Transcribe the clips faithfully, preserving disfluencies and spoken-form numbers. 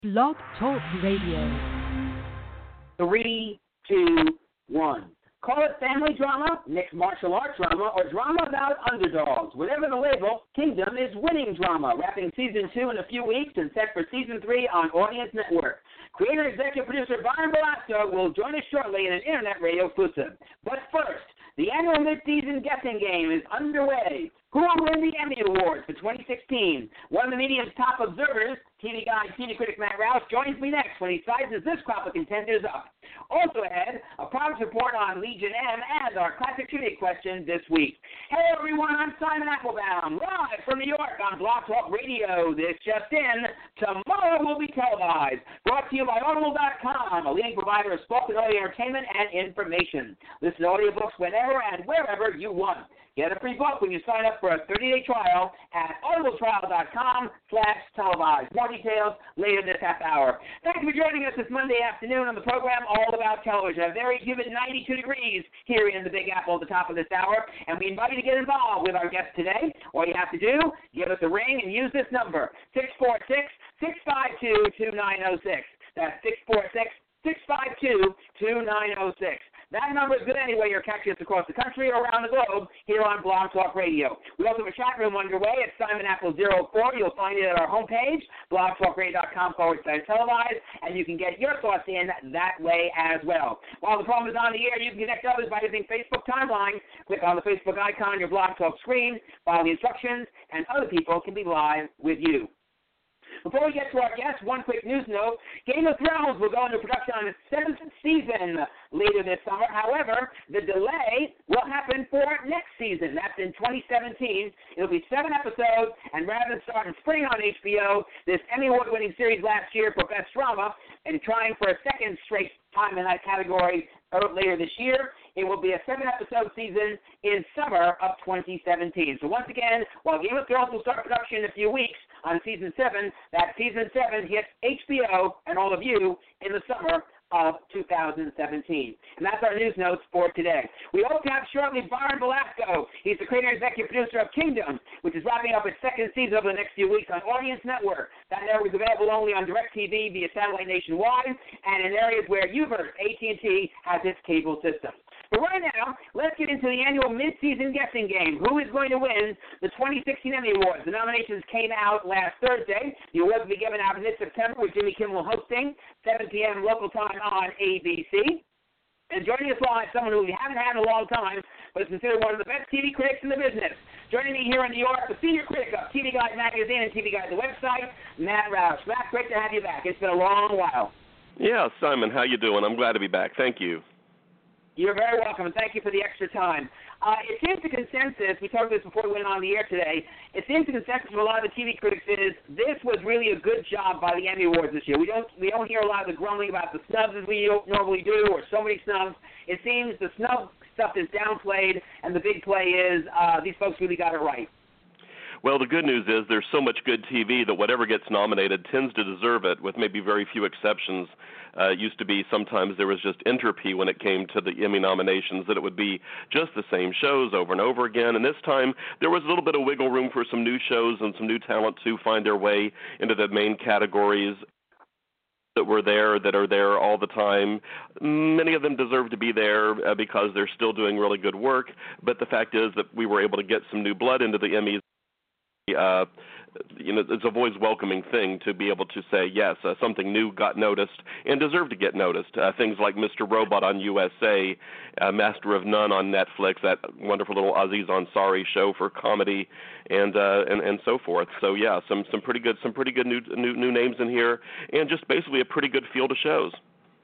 Blog Talk Radio. Three, two, one. Call it family drama, mixed martial arts drama, or drama about underdogs. Whatever the label, Kingdom is winning drama, wrapping season two in a few weeks and set for season three on Audience Network. Creator and executive producer Byron Velasco will join us shortly in an internet radio exclusive. But first, the annual mid-season guessing game is underway. Who will win the Emmy Awards for twenty sixteen? One of the media's top observers, T V guide, T V critic Matt Roush, joins me next when he sizes this crop of contenders up. Also ahead, a progress report on Legion M and our classic trivia question this week. Hey everyone, I'm Simon Applebaum, live from New York on Blog Talk Radio. This just in, tomorrow will be televised. Brought to you by Audible dot com, a leading provider of spoken audio entertainment and information. Listen to audiobooks whenever and wherever you want. Get a free book when you sign up for a thirty-day trial at audible trial dot com slash televised. More details later this half hour. Thank you for joining us this Monday afternoon on the program All About Television. A very humid ninety-two degrees here in the Big Apple at the top of this hour, and we invite you to get involved with our guest today. All you have to do, give us a ring and use this number, six four six, six five two, two nine zero six. That's six four six, six five two, two nine zero six. That number is good anyway. You're catching us across the country or around the globe here on Blog Talk Radio. We also have a chat room underway at Simon Apple zero four. You'll find it at our homepage, blog talk radio dot com forward slash televised, and you can get your thoughts in that way as well. While the program is on the air, you can connect others by using Facebook Timeline. Click on the Facebook icon on your Blog Talk screen, follow the instructions, and other people can be live with you. Before we get to our guests, one quick news note. Game of Thrones will go into production on its seventh season later this summer. However, the delay will happen for next season. That's in twenty seventeen. It'll be seven episodes, and rather than start in spring on H B O, this Emmy Award-winning series last year for Best Drama, and trying for a second straight time in that category later this year, it will be a seven-episode season in summer of twenty seventeen. So once again, while Game of Thrones will start production in a few weeks on season seven, that season seven hits H B O and all of you in the summer of two thousand seventeen. And that's our news notes for today. We hope to have shortly Byron Velasco. He's the creator and executive producer of Kingdom, which is wrapping up its second season over the next few weeks on Audience Network. That network is available only on DirecTV via satellite nationwide and in areas where Uverse, A T and T, has its cable system. But right now, let's get into the annual mid-season guessing game. Who is going to win the twenty sixteen Emmy Awards? The nominations came out last Thursday. The awards will be given out in mid-September with Jimmy Kimmel hosting, seven p.m. local time on A B C. And joining us live, someone who we haven't had in a long time, but is considered one of the best T V critics in the business. Joining me here in New York, the senior critic of T V Guide magazine and T V Guide the website, Matt Roush. Matt, great to have you back. It's been a long while. Yeah, Simon, how you doing? I'm glad to be back. Thank you. You're very welcome, and thank you for the extra time. Uh, it seems the consensus, we talked about this before we went on the air today, it seems the consensus from a lot of the T V critics is this was really a good job by the Emmy Awards this year. We don't we don't hear a lot of the grumbling about the snubs as we normally do, or so many snubs. It seems the snub stuff is downplayed, and the big play is uh, these folks really got it right. Well, the good news is there's so much good T V that whatever gets nominated tends to deserve it, with maybe very few exceptions. Uh, it used to be sometimes there was just entropy when it came to the Emmy nominations, that it would be just the same shows over and over again. And this time there was a little bit of wiggle room for some new shows and some new talent to find their way into the main categories that were there, that are there all the time. Many of them deserve to be there uh, because they're still doing really good work. But the fact is that we were able to get some new blood into the Emmys. Uh, you know, it's a always welcoming thing to be able to say, yes, uh, something new got noticed and deserved to get noticed. Uh, things like Mister Robot on U S A, uh, Master of None on Netflix, that wonderful little Aziz Ansari show for comedy, and uh, and and so forth. So yeah, some some pretty good some pretty good new new new names in here, and just basically a pretty good field of shows.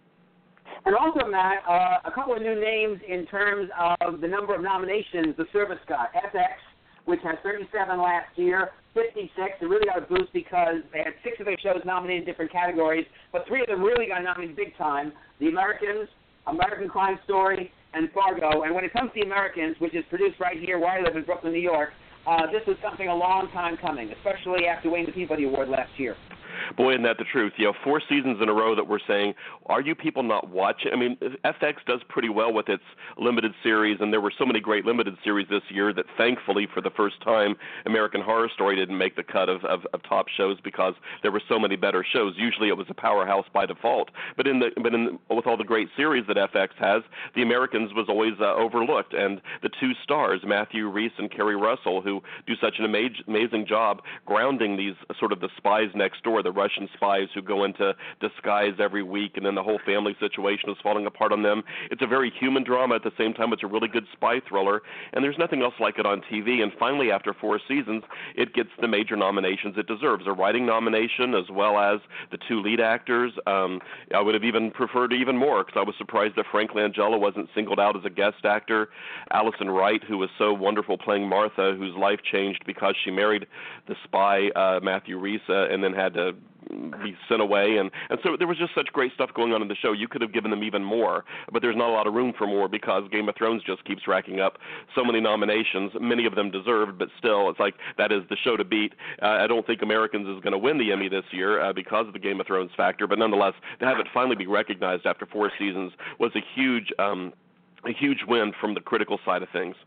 And also, Matt, uh, a couple of new names in terms of the number of nominations the service got. F X, which had thirty-seven last year, fifty-six. They really got a boost because they had six of their shows nominated in different categories, but three of them really got nominated big time. The Americans, American Crime Story, and Fargo. And when it comes to The Americans, which is produced right here where I live in Brooklyn, New York, uh, this was something a long time coming, especially after winning the Peabody Award last year. Boy, isn't that the truth? You know, four seasons in a row that we're saying, are you people not watching? I mean, F X does pretty well with its limited series, and there were so many great limited series this year that thankfully for the first time, American Horror Story didn't make the cut of, of, of top shows because there were so many better shows. Usually it was a powerhouse by default. But in the but in with all the great series that F X has, the Americans was always uh, overlooked, and the two stars, Matthew Rhys and Kerry Russell, who do such an ama- amazing job grounding these uh, sort of the spies next door, the Russian spies who go into disguise every week, and then the whole family situation is falling apart on them. It's a very human drama. At the same time, it's a really good spy thriller, and there's nothing else like it on T V. And finally, after four seasons, it gets the major nominations it deserves, a writing nomination as well as the two lead actors. Um, I would have even preferred even more because I was surprised that Frank Langella wasn't singled out as a guest actor. Alison Wright, who was so wonderful playing Martha, whose life changed because she married the spy uh, Matthew Rhys uh, and then had to be sent away, and, and so there was just such great stuff going on in the show. You could have given them even more, but there's not a lot of room for more because Game of Thrones just keeps racking up so many nominations, many of them deserved, but still, it's like that is the show to beat. Uh, I don't think Americans is going to win the Emmy this year uh, because of the Game of Thrones factor, but nonetheless, to have it finally be recognized after four seasons was a huge, um, a huge win from the critical side of things.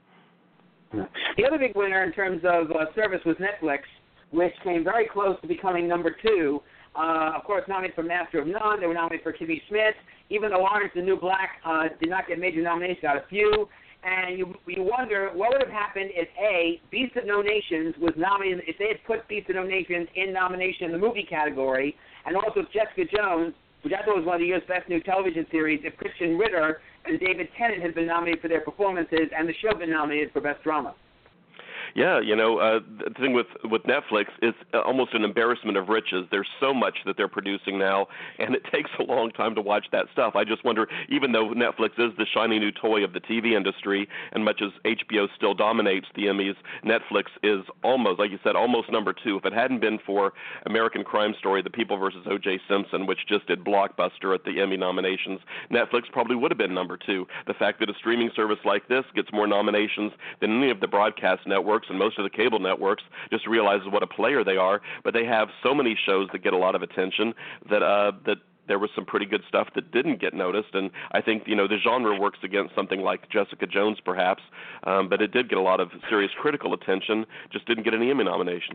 The other big winner in terms of uh, service was Netflix, which came very close to becoming number two. Uh, of course, nominated for Master of None. They were nominated for Kimmy Schmidt. Even though Orange the New Black uh, did not get major nominations, got a few. And you you wonder what would have happened if, A, Beast of No Nations was nominated, if they had put Beast of No Nations in nomination in the movie category, and also Jessica Jones, which I thought was one of the year's best new television series, if Christian Ritter and David Tennant had been nominated for their performances, and the show been nominated for Best Drama. Yeah, you know, uh, the thing with, with Netflix is almost an embarrassment of riches. There's so much that they're producing now, and it takes a long time to watch that stuff. I just wonder, even though Netflix is the shiny new toy of the T V industry, and much as H B O still dominates the Emmys, Netflix is almost, like you said, almost number two. If it hadn't been for American Crime Story, The People versus O J Simpson, which just did blockbuster at the Emmy nominations, Netflix probably would have been number two. The fact that a streaming service like this gets more nominations than any of the broadcast networks and most of the cable networks just realizes what a player they are, but they have so many shows that get a lot of attention that uh, that there was some pretty good stuff that didn't get noticed, and I think, you know, the genre works against something like Jessica Jones perhaps, um, but it did get a lot of serious critical attention, just didn't get any Emmy nominations.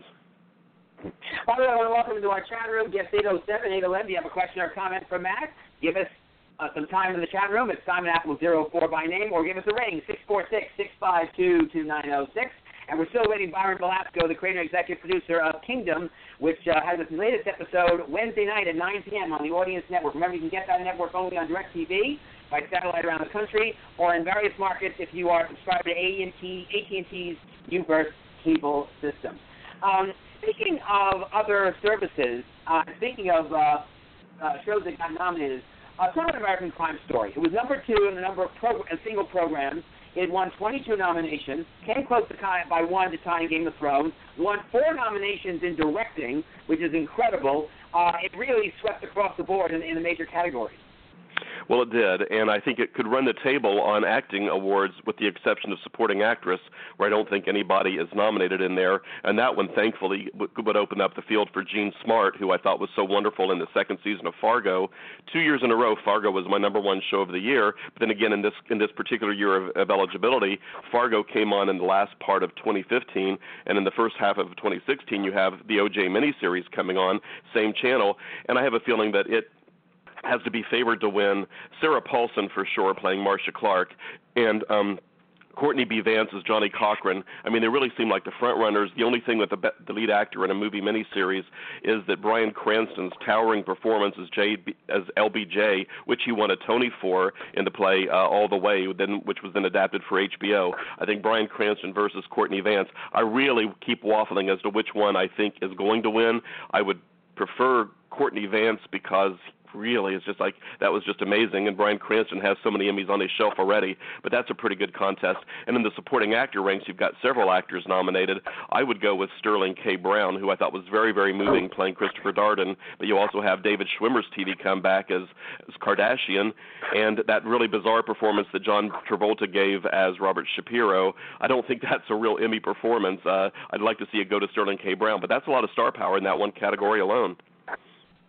By the way, I want to welcome to our chat room, guest eight oh seven, eight eleven. If you have a question or comment for Matt, give us uh, some time in the chat room. It's Simon Apple zero four by name, or give us a ring, six four six, six five two, two nine oh six. And we're still waiting Byron Velasco, the creator and executive producer of Kingdom, which uh, has its latest episode Wednesday night at nine p.m. on the Audience Network. Remember, you can get that network only on DirecTV, by satellite around the country, or in various markets if you are subscribed to A T and T, A T and T's U-verse cable system. Um, speaking of other services, uh, speaking of uh, uh, shows that got nominated, uh, talk about American Crime Story. It was number two in the number of prog- single programs. It won twenty-two nominations, came close to tie, by one to tying Game of Thrones, won four nominations in directing, which is incredible. Uh, it really swept across the board in, in the major categories. Well, it did, and I think it could run the table on acting awards with the exception of supporting actress, where I don't think anybody is nominated in there, and that one, thankfully, would open up the field for Jean Smart, who I thought was so wonderful in the second season of Fargo. Two years in a row, Fargo was my number one show of the year, but then again, in this in this particular year of, of eligibility, Fargo came on in the last part of twenty fifteen, and in the first half of twenty sixteen, you have the O J miniseries coming on, same channel, and I have a feeling that it has to be favored to win. Sarah Paulson, for sure, playing Marcia Clark, and um, Courtney B. Vance as Johnny Cochran. I mean, they really seem like the front runners. The only thing with the, the lead actor in a movie miniseries is that Bryan Cranston's towering performance as, J, as L B J, which he won a Tony for in the play uh, All the Way, then, which was then adapted for H B O. I think Bryan Cranston versus Courtney Vance. I really keep waffling as to which one I think is going to win. I would prefer Courtney Vance because really, it's just like, that was just amazing, and Bryan Cranston has so many Emmys on his shelf already, but that's a pretty good contest. And in the supporting actor ranks, you've got several actors nominated. I would go with Sterling K. Brown, who I thought was very, very moving, playing Christopher Darden, but you also have David Schwimmer's T V comeback as, as Kardashian, and that really bizarre performance that John Travolta gave as Robert Shapiro. I don't think that's a real Emmy performance. Uh, I'd like to see it go to Sterling K. Brown, but that's a lot of star power in that one category alone.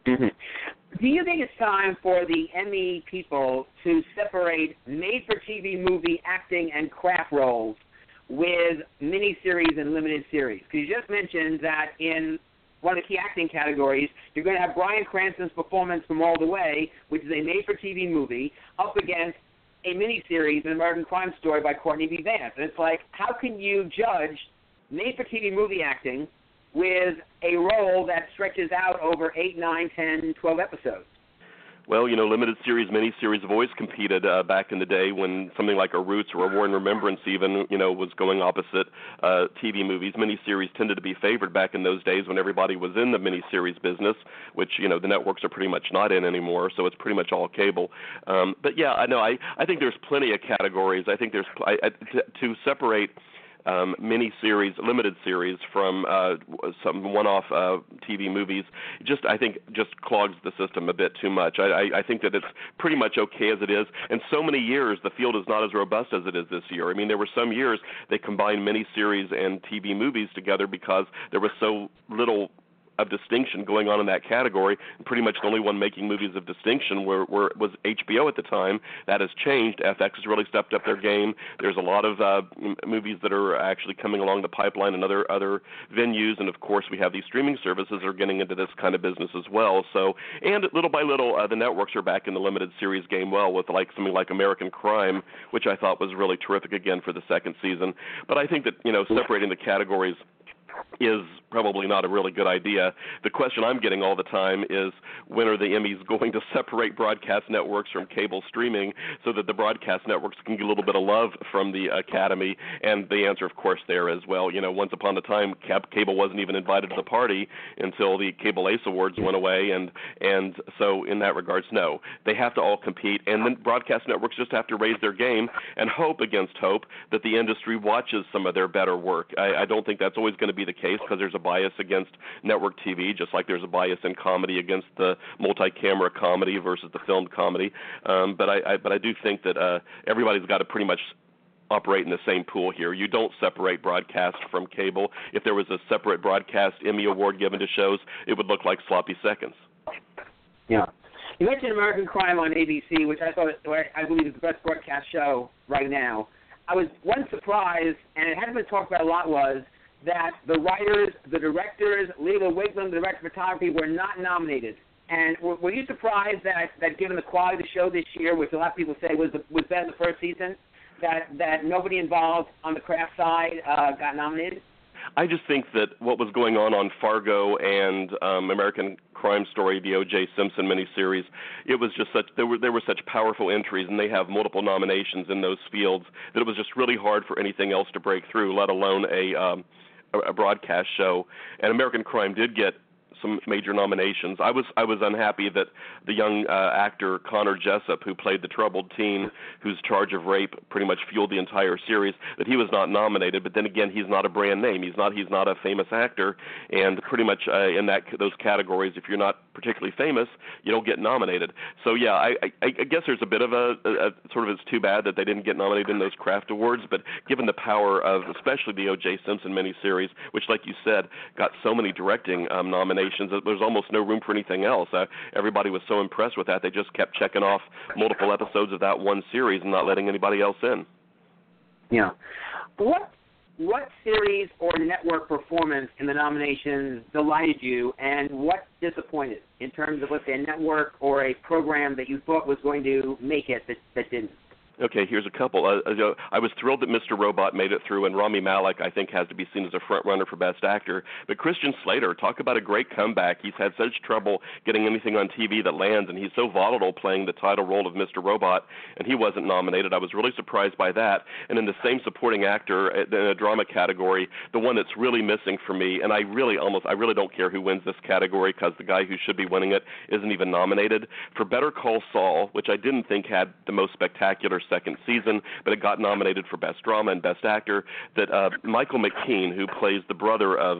Mm-hmm. Do you think it's time for the Emmy people to separate made-for-T V movie acting and craft roles with miniseries and limited series? Because you just mentioned that in one of the key acting categories, you're going to have Bryan Cranston's performance from All the Way, which is a made-for-T V movie, up against a miniseries, An American Crime Story by Courtney B. Vance. And it's like, how can you judge made-for-T V movie acting with a role that stretches out over eight, nine, ten, twelve episodes? Well, you know, limited series, miniseries have always competed uh, back in the day when something like a Roots or a War and Remembrance even, you know, was going opposite uh, T V movies. Miniseries tended to be favored back in those days when everybody was in the miniseries business, which, you know, the networks are pretty much not in anymore, so it's pretty much all cable. Um, but, yeah, I know, I, I think there's plenty of categories. I think there's, I, I, to, to separate Um, mini-series, limited series from uh, some one-off uh, T V movies, just I think just clogs the system a bit too much. I, I, I think that it's pretty much okay as it is. And so many years, the field is not as robust as it is this year. I mean, there were some years they combined mini-series and T V movies together because there was so little of distinction going on in that category. And pretty much the only one making movies of distinction were, were was H B O at the time. That has changed. F X has really stepped up their game. There's a lot of uh, m- movies that are actually coming along the pipeline in other other venues, and of course we have these streaming services that are getting into this kind of business as well. So, and little by little, uh, the networks are back in the limited series game well with like something like American Crime, which I thought was really terrific again for the second season. But I think that, you know, separating the categories is probably not a really good idea. The question I'm getting all the time is, when are the Emmys going to separate broadcast networks from cable streaming so that the broadcast networks can get a little bit of love from the Academy? And the answer, of course, there is, well, you know, once upon a time, cable wasn't even invited to the party until the Cable Ace Awards went away, and and so in that regards, no. They have to all compete, and then broadcast networks just have to raise their game and hope against hope that the industry watches some of their better work. I, I don't think that's always going to be the case, because there's a bias against network T V, just like there's a bias in comedy against the multi-camera comedy versus the filmed comedy. Um, but I, I but I do think that uh, everybody's got to pretty much operate in the same pool here. You don't separate broadcast from cable. If there was a separate broadcast Emmy award given to shows, it would look like sloppy seconds. Yeah. You mentioned American Crime on A B C, which I thought, I believe, is the best broadcast show right now. I was one surprise, and it hasn't been talked about a lot, was that the writers, the directors, Leila Wiglund, the director of photography, were not nominated. And were, were you surprised that, that given the quality of the show this year, which a lot of people say was the, was better than the first season, that, that nobody involved on the craft side uh, got nominated? I just think that what was going on on Fargo and um, American Crime Story, the O J Simpson miniseries, it was just such there were there were such powerful entries, and they have multiple nominations in those fields, that it was just really hard for anything else to break through, let alone a um, a, a broadcast show. And American Crime did get some major nominations. I was I was unhappy that the young uh, actor Connor Jessup, who played the troubled teen whose charge of rape pretty much fueled the entire series, that he was not nominated. But then again, he's not a brand name. He's not he's not a famous actor, and pretty much uh, in that those categories, if you're not particularly famous, you don't get nominated. So yeah, I, I, I guess there's a bit of a, a, a sort of it's too bad that they didn't get nominated in those craft awards. But given the power of especially the O J Simpson miniseries, which, like you said, got so many directing um, nominations, there's almost no room for anything else. Uh, everybody was so impressed with that, they just kept checking off multiple episodes of that one series and not letting anybody else in. Yeah. What what series or network performance in the nominations delighted you, and what disappointed in terms of, let's say, a network or a program that you thought was going to make it that, that didn't? Okay, here's a couple. Uh, uh, I was thrilled that Mister Robot made it through, and Rami Malek, I think, has to be seen as a front runner for Best Actor. But Christian Slater, talk about a great comeback. He's had such trouble getting anything on T V that lands, and he's so volatile playing the title role of Mister Robot, and he wasn't nominated. I was really surprised by that. And in the same supporting actor in a drama category, the one that's really missing for me, and I really almost, I really don't care who wins this category because the guy who should be winning it isn't even nominated. For Better Call Saul, which I didn't think had the most spectacular second season, but it got nominated for Best Drama and Best Actor, that uh, Michael McKean, who plays the brother of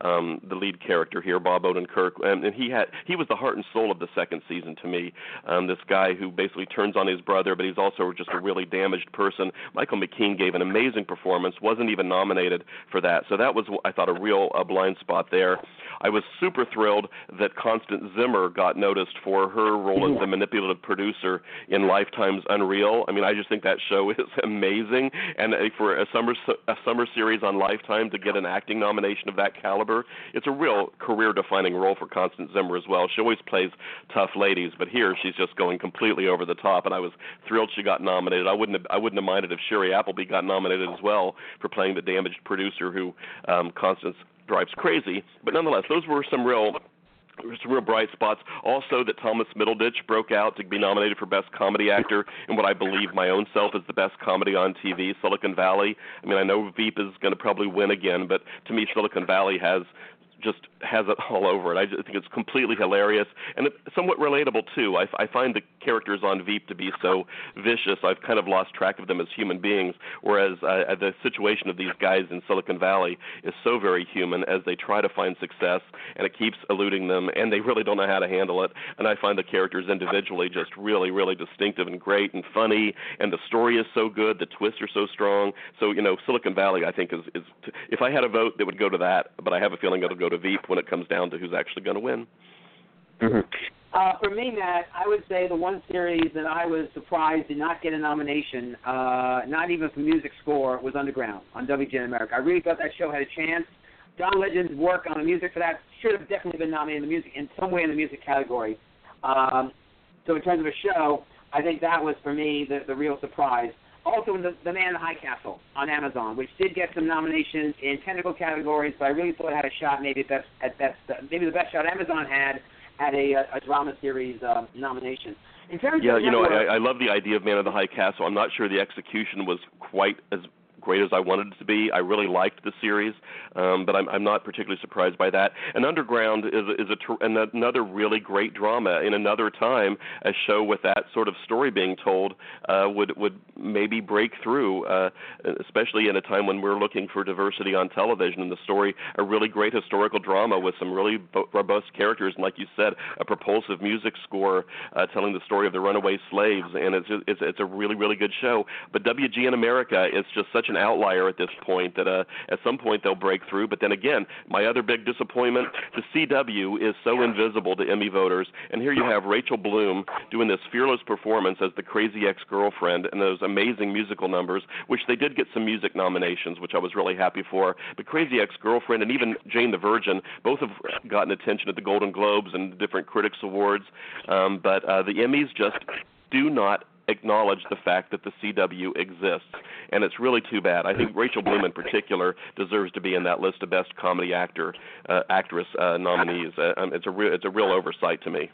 um, the lead character here, Bob Odenkirk, and, and he had he was the heart and soul of the second season to me. Um, this guy who basically turns on his brother, but he's also just a really damaged person. Michael McKean gave an amazing performance, wasn't even nominated for that, so that was, I thought, a real uh, blind spot there. I was super thrilled that Constance Zimmer got noticed for her role as the manipulative producer in Lifetime's Unreal. I mean, I just think that show is amazing, and for a summer a summer series on Lifetime to get an acting nomination of that caliber, it's a real career-defining role for Constance Zimmer as well. She always plays tough ladies, but here she's just going completely over the top, and I was thrilled she got nominated. I wouldn't have, I wouldn't have minded if Sherry Appleby got nominated as well for playing the damaged producer who um, Constance drives crazy. But nonetheless, those were some real some real bright spots. Also, that Thomas Middleditch broke out to be nominated for Best Comedy Actor in what I believe my own self is the best comedy on T V, Silicon Valley. I mean, I know Veep is going to probably win again, but to me, Silicon Valley has just has it all over it. I just think it's completely hilarious and somewhat relatable, too. I, I find the characters on Veep to be so vicious, I've kind of lost track of them as human beings, whereas uh, the situation of these guys in Silicon Valley is so very human as they try to find success, and it keeps eluding them, and they really don't know how to handle it. And I find the characters individually just really, really distinctive and great and funny, and the story is so good, the twists are so strong. So, you know, Silicon Valley, I think, is, is if I had a vote, it would go to that, but I have a feeling it'll go to Veep when it comes down to who's actually going to win. Mm-hmm. Uh, for me, Matt, I would say the one series that I was surprised did not get a nomination, uh, not even for music score, was Underground on W G N America. I really thought that show had a chance. John Legend's work on the music for that should have definitely been nominated in the music in some way in the music category. Um, so in terms of a show, I think that was for me the, the real surprise. Also, the, the Man in the High Castle on Amazon, which did get some nominations in technical categories, but I really thought it had a shot, maybe best at best, uh, maybe the best shot Amazon had at a, a, a drama series uh, nomination. In terms yeah, of you know, network, I, I love the idea of Man in the High Castle. I'm not sure the execution was quite as great as I wanted it to be. I really liked the series, um, but I'm, I'm not particularly surprised by that. And Underground is, is a, another really great drama. In another time, a show with that sort of story being told uh, would would maybe break through, uh, especially in a time when we're looking for diversity on television. And the story, a really great historical drama with some really robust characters, and like you said, a propulsive music score uh, telling the story of the runaway slaves. And it's it's it's a really really good show. But W G N America is just such an outlier at this point that uh, at some point they'll break through. But then again, my other big disappointment, the C W is so invisible to Emmy voters, and here you have Rachel Bloom doing this fearless performance as the crazy ex-girlfriend and those amazing musical numbers, which they did get some music nominations, which I was really happy for. But Crazy Ex-Girlfriend and even Jane the Virgin both have gotten attention at the Golden Globes and different critics awards, um, but uh, the Emmys just do not acknowledge the fact that the C W exists, and it's really too bad. I think Rachel Bloom in particular deserves to be in that list of best comedy actor, uh, actress uh, nominees. Uh, um, it's a real, it's a real oversight to me.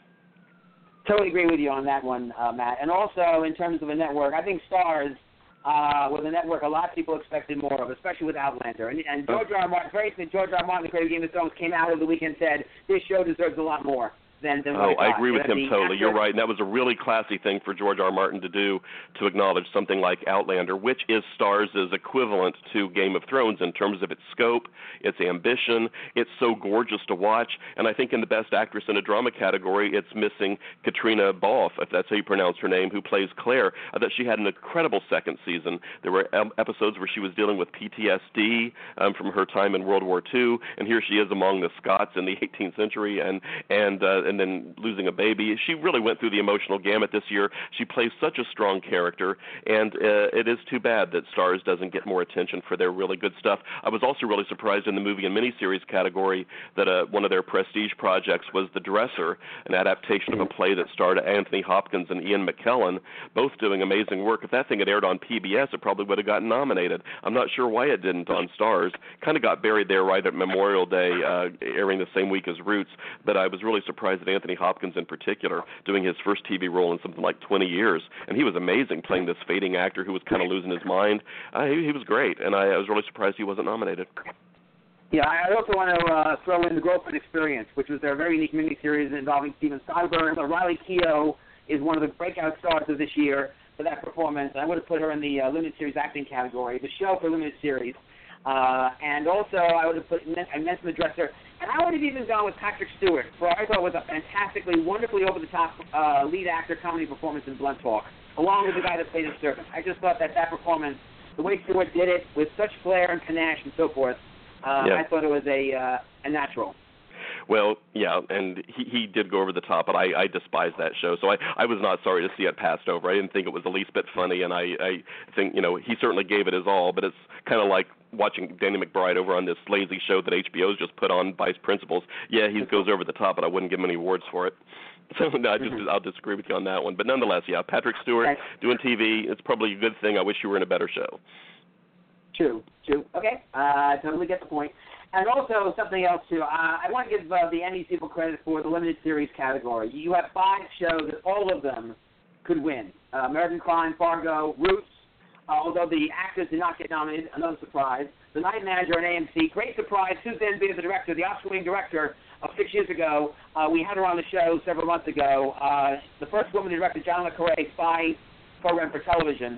Totally agree with you on that one, uh, Matt. And also in terms of a network, I think Starz uh, was a network a lot of people expected more of, especially with Outlander. And, and George R. R. Martin, very interesting, George R. R. Martin, the creator of Game of Thrones, came out over the weekend and said this show deserves a lot more. Than, than oh, I got. agree with him totally. Actor. You're right, and that was a really classy thing for George R. R. Martin to do, to acknowledge something like Outlander, which is Starz' equivalent to Game of Thrones in terms of its scope, its ambition. It's so gorgeous to watch, and I think in the Best Actress in a Drama category, it's missing Katrina Balfe, if that's how you pronounce her name, who plays Claire. I thought she had an incredible second season. There were episodes where she was dealing with P T S D um, from her time in World War Two, and here she is among the Scots in the eighteenth century, and and uh, and then losing a baby. She really went through the emotional gamut this year. She plays such a strong character, and uh, it is too bad that Starz doesn't get more attention for their really good stuff. I was also really surprised in the movie and miniseries category that uh, one of their prestige projects was The Dresser, an adaptation of a play that starred Anthony Hopkins and Ian McKellen, both doing amazing work. If that thing had aired on P B S, it probably would have gotten nominated. I'm not sure why it didn't on Starz. Kind of got buried there right at Memorial Day, uh, airing the same week as Roots, but I was really surprised that Anthony Hopkins in particular doing his first T V role in something like twenty years, and he was amazing playing this fading actor who was kind of losing his mind. Uh, he, he was great, and I, I was really surprised he wasn't nominated. Yeah, I also want to uh, throw in The Girlfriend Experience, which was their very unique miniseries involving Steven Spielberg. Riley Keough is one of the breakout stars of this year for that performance. I would have put her in the uh, limited series acting category. The show for limited series. Uh, and also, I would have put I mentioned the dresser, and I would have even gone with Patrick Stewart for I thought was a fantastically, wonderfully over-the-top uh, lead actor comedy performance in Blunt Talk, along with the guy that played his servant. I just thought that that performance, the way Stewart did it with such flair and panache and so forth, uh, yeah. I thought it was a uh, a natural. Well, yeah, and he, he did go over the top, but I, I despise that show, so I, I was not sorry to see it passed over. I didn't think it was the least bit funny, and I, I think, you know, he certainly gave it his all, but it's kind of like watching Danny McBride over on this lazy show that H B O's just put on, Vice Principals. Yeah, he goes over the top, but I wouldn't give him any awards for it. So no, I just, mm-hmm. I'll disagree with you on that one. But nonetheless, yeah, Patrick Stewart okay. doing T V, it's probably a good thing. I wish you were in a better show. True, true. Okay, uh, I totally get the point. And also something else, too. Uh, I want to give uh, the Emmys people credit for the limited series category. You have five shows that all of them could win. Uh, American Crime, Fargo, Roots, uh, although the actors did not get nominated, another surprise. The Night Manager on A M C, great surprise. Susan B. the director, the Oscar-winning director of six years ago. Uh, we had her on the show several months ago. Uh, the first woman to direct the John le Carré spy program for television.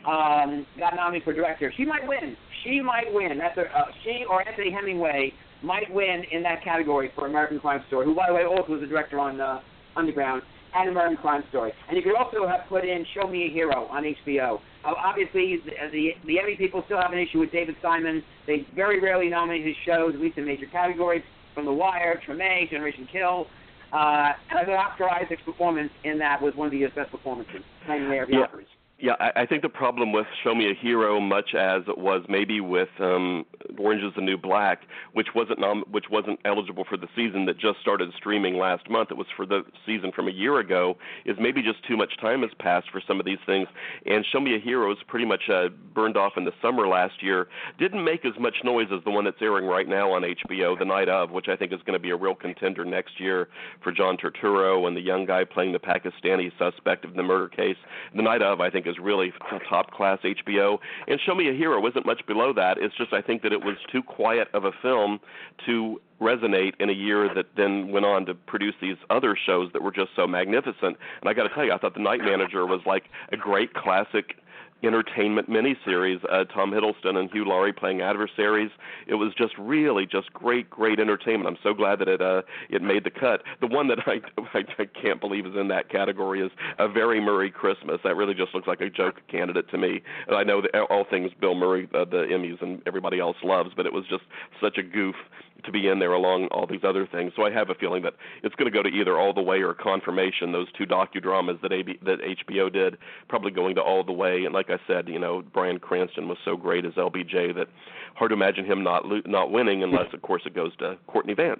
Um, got nominated for director. She might win. She might win. That's a, uh, she or Anthony Hemingway might win in that category for American Crime Story, who, by the way, also was a director on uh, Underground and American Crime Story. And you could also have put in Show Me a Hero on H B O. Uh, obviously, the, the, the Emmy people still have an issue with David Simon. They very rarely nominate his shows, at least in major categories, from The Wire, Treme, Generation Kill. Uh, and I thought Oscar Isaac's performance in that was one of the best performances, playing Mayor of Yonkers. Yeah, I, I think the problem with Show Me a Hero, much as it was maybe with um, Orange is the New Black, which wasn't nom- which wasn't eligible for the season that just started streaming last month. It was for the season from a year ago. Is maybe just too much time has passed for some of these things. And Show Me a Hero is pretty much uh, burned off in the summer last year. Didn't make as much noise as the one that's airing right now on H B O, The Night Of, which I think is going to be a real contender next year for John Turturro and the young guy playing the Pakistani suspect of the murder case. The Night Of, I think, is really top-class H B O. And Show Me a Hero isn't much below that. It's just I think that it was too quiet of a film to resonate in a year that then went on to produce these other shows that were just so magnificent. And I got to tell you, I thought The Night Manager was like a great classic entertainment miniseries. Uh, Tom Hiddleston and Hugh Laurie playing adversaries. It was just really just great, great entertainment. I'm so glad that it uh, it made the cut. The one that I, I, I can't believe is in that category is A Very Murray Christmas. That really just looks like a joke candidate to me. And I know that all things Bill Murray, uh, the Emmys and everybody else loves, but it was just such a goof to be in there along all these other things. So I have a feeling that it's going to go to either All the Way or Confirmation, those two docudramas that, A B, that H B O did, probably going to All the Way. And like I said, you know, Bryan Cranston was so great as L B J that hard to imagine him not not winning unless, of course, it goes to Courtney Vance.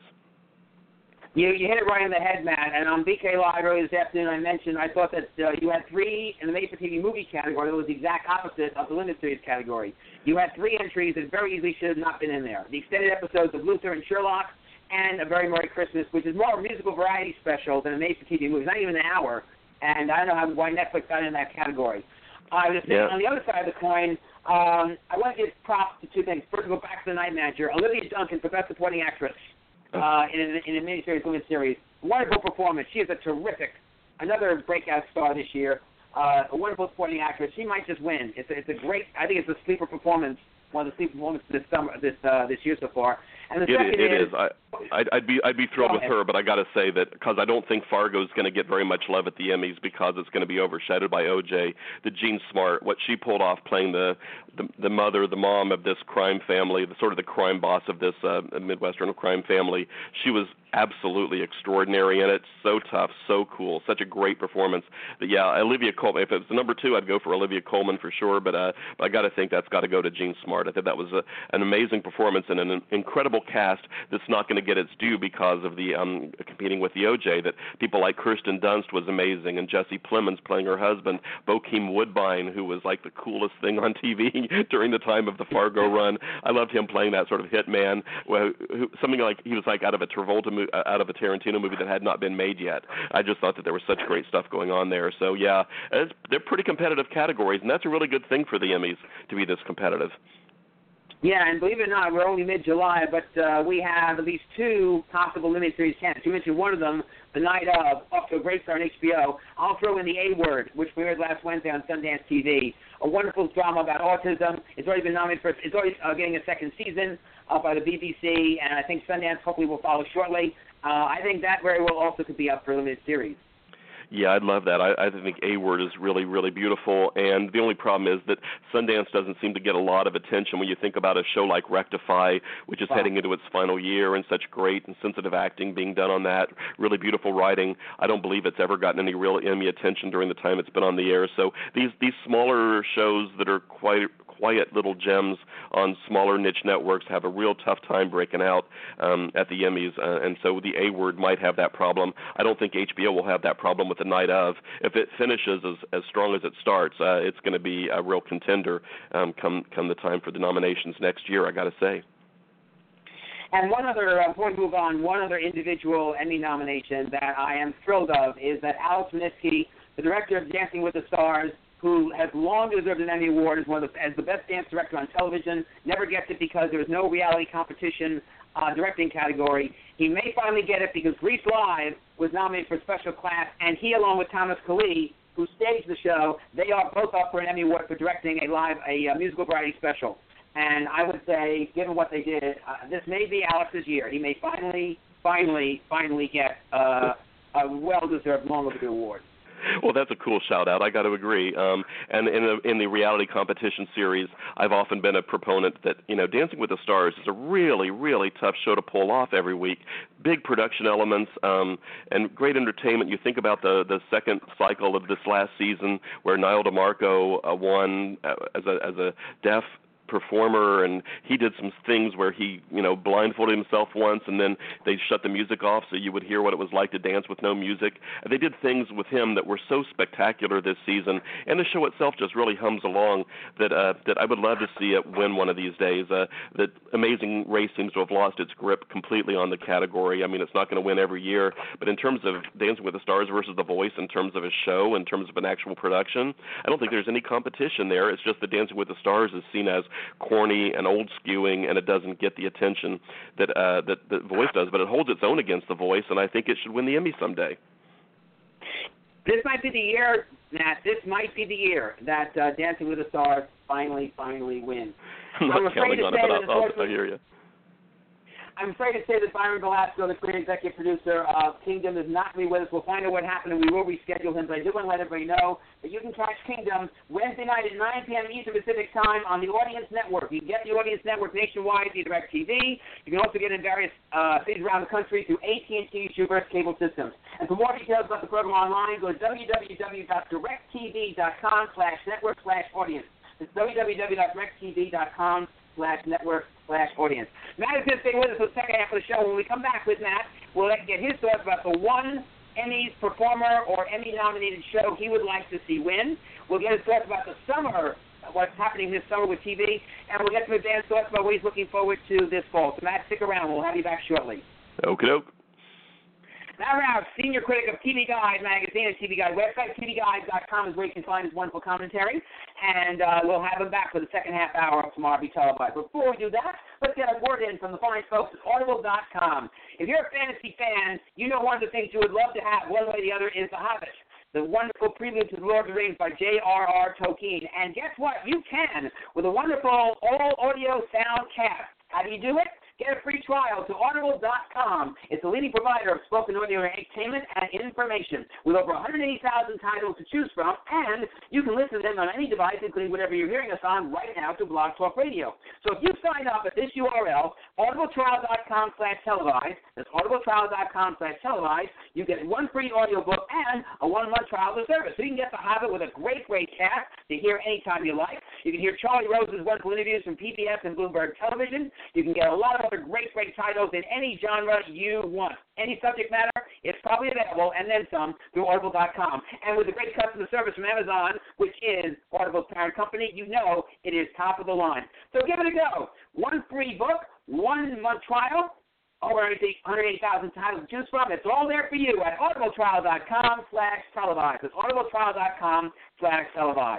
You you hit it right on the head, Matt. And on B K Live earlier this afternoon, I mentioned I thought that uh, you had three in the made-for-T V movie category that was the exact opposite of the limited series category. You had three entries that very easily should have not been in there. The extended episodes of Luther and Sherlock and A Very Merry Christmas, which is more a musical variety special than a made-for-T V movie. It's not even an hour, and I don't know how, why Netflix got in that category. I was saying, yeah. On the other side of the coin, um, I want to give props to two things. First, go back to The Night Manager. Olivia Duncan for Best Supporting Actress uh, in, a, in a miniseries, limited series. Wonderful performance. She is a terrific, another breakout star this year. Uh, a wonderful supporting actress. She might just win. It's a, it's a great. I think it's a sleeper performance. One of the sleeper performances this summer, this uh, this year so far. And the it, second it is, is. I, I'd, I'd be I'd be thrilled with her, but I got to say that because I don't think Fargo's going to get very much love at the Emmys because it's going to be overshadowed by O J. The Jean Smart, what she pulled off playing the the, the mother, the mom of this crime family, the sort of the crime boss of this uh, Midwestern crime family. She was absolutely extraordinary in it. So tough, so cool, such a great performance. But yeah, Olivia Colman. If it was the number two, I'd go for Olivia Colman for sure. But uh, but I got to think that's got to go to Jean Smart. I think that was a, an amazing performance and an incredible cast that's not going to get its due because of the um, competing with the O J. That people like Kirsten Dunst was amazing, and Jesse Plemons playing her husband, Bokeem Woodbine, who was like the coolest thing on T V during the time of the Fargo run. I loved him playing that sort of hitman, who, who, something like he was like out of a Travolta movie, out of a Tarantino movie that had not been made yet. I just thought that there was such great stuff going on there. So yeah, it's, they're pretty competitive categories, and that's a really good thing for the Emmys to be this competitive. Yeah, and believe it or not, we're only mid-July, but uh, we have at least two possible limited series candidates. You mentioned one of them, The Night Of, off to a great start on H B O. I'll throw in The A-Word, which premiered last Wednesday on Sundance T V. A wonderful drama about autism. It's already been nominated for, it's already uh, getting a second season uh, by the B B C, and I think Sundance hopefully will follow shortly. Uh, I think that very well also could be up for a limited series. Yeah, I'd love that. I, I think A-Word is really, really beautiful, and the only problem is that Sundance doesn't seem to get a lot of attention when you think about a show like Rectify, which is wow. heading into its final year, and such great and sensitive acting being done on that, really beautiful writing. I don't believe it's ever gotten any real Emmy attention during the time it's been on the air. So these these smaller shows that are quite quiet little gems on smaller niche networks have a real tough time breaking out um, at the Emmys, uh, and so the A-Word might have that problem. I don't think H B O will have that problem with The Night Of. If it finishes as, as strong as it starts, uh, it's going to be a real contender um, come come the time for the nominations next year, I got to say. And one other, uh, before we move on, one other individual Emmy nomination that I am thrilled of is that Alex Minisky, the director of Dancing with the Stars, who has long deserved an Emmy Award as one of the, as the best dance director on television, never gets it because there was no reality competition uh, directing category. He may finally get it because Grease Live was nominated for Special Class, and he, along with Thomas Khalid, who staged the show, they are both up for an Emmy Award for directing a live, a, a musical variety special. And I would say, given what they did, uh, this may be Alex's year. He may finally, finally, finally get uh, a well-deserved, long-overdue award. Well, that's a cool shout-out. I got to agree. Um, and in the, in the reality competition series, I've often been a proponent that, you know, Dancing with the Stars is a really, really tough show to pull off every week. Big production elements um, and great entertainment. You think about the, the second cycle of this last season where Niall DeMarco uh, won uh, as a as a deaf performer, and he did some things where he, you know, blindfolded himself once, and then they shut the music off so you would hear what it was like to dance with no music. And they did things with him that were so spectacular this season, and the show itself just really hums along that uh, that I would love to see it win one of these days. Uh, that Amazing Race seems to have lost its grip completely on the category. I mean, it's not going to win every year, but in terms of Dancing with the Stars versus The Voice, in terms of a show, in terms of an actual production, I don't think there's any competition there. It's just that Dancing with the Stars is seen as corny and old skewing, and it doesn't get the attention that uh, that the Voice does, but it holds its own against The Voice, and I think it should win the Emmy someday. This might be the year, Matt, this might be the year that uh, Dancing with the Stars finally, finally wins. I'm not I'm counting on it, but I'll, I'll, I'll hear you. I'm afraid to say that Byron Velasco, the creative executive producer of Kingdom, is not going to be with us. We'll find out what happened, and we will reschedule him. But I do want to let everybody know that you can catch Kingdom Wednesday night at nine p.m. Eastern Pacific Time on the Audience Network. You can get the Audience Network nationwide via DirecTV. You can also get it in various uh, cities around the country through A T and T Schubert's cable systems. And for more details about the program online, go to www.directtv.com slash network slash audience. It's www.directtv.com slash network slash audience. Matt is going to stay with us for the second half of the show. When we come back with Matt, we'll get his thoughts about the one Emmys performer or Emmy-nominated show he would like to see win. We'll get his thoughts about the summer, what's happening this summer with T V, and we'll get some advanced thoughts about what he's looking forward to this fall. So, Matt, stick around. We'll have you back shortly. Okie doke. Matt Roush, senior critic of T V Guide magazine and T V Guide website. T V Guide dot com is where you can find his wonderful commentary. And uh, we'll have him back for the second half hour of Tomorrow Be Televised. Before we do that, let's get a word in from the fine folks at Audible dot com. If you're a fantasy fan, you know one of the things you would love to have one way or the other is The Hobbit, the wonderful prelude to The Lord of the Rings by J R R Tolkien. And guess what? You can with a wonderful all-audio sound cast. How do you do it? Get a free trial to Audible dot com. It's a leading provider of spoken audio entertainment and information with over one hundred eighty thousand titles to choose from, and you can listen to them on any device, including whatever you're hearing us on right now to Blog Talk Radio. So if you sign up at this U R L, audible trial dot com slash televised, that's audible trial dot com slash televised, you get one free audiobook and a one-month trial of the service. So you can get The Hobbit with a great, great cast to hear anytime you like. You can hear Charlie Rose's wonderful interviews from P B S and Bloomberg Television. You can get a lot of other great, great titles in any genre you want. Any subject matter, it's probably available, and then some, through audible dot com. And with the great customer service from Amazon, which is Audible's parent company, you know it is top of the line. So give it a go. One free book, one month trial, over one hundred eighty thousand titles to choose from. It's all there for you at audible trial dot com slash televised. It's audible trial dot com slash televised.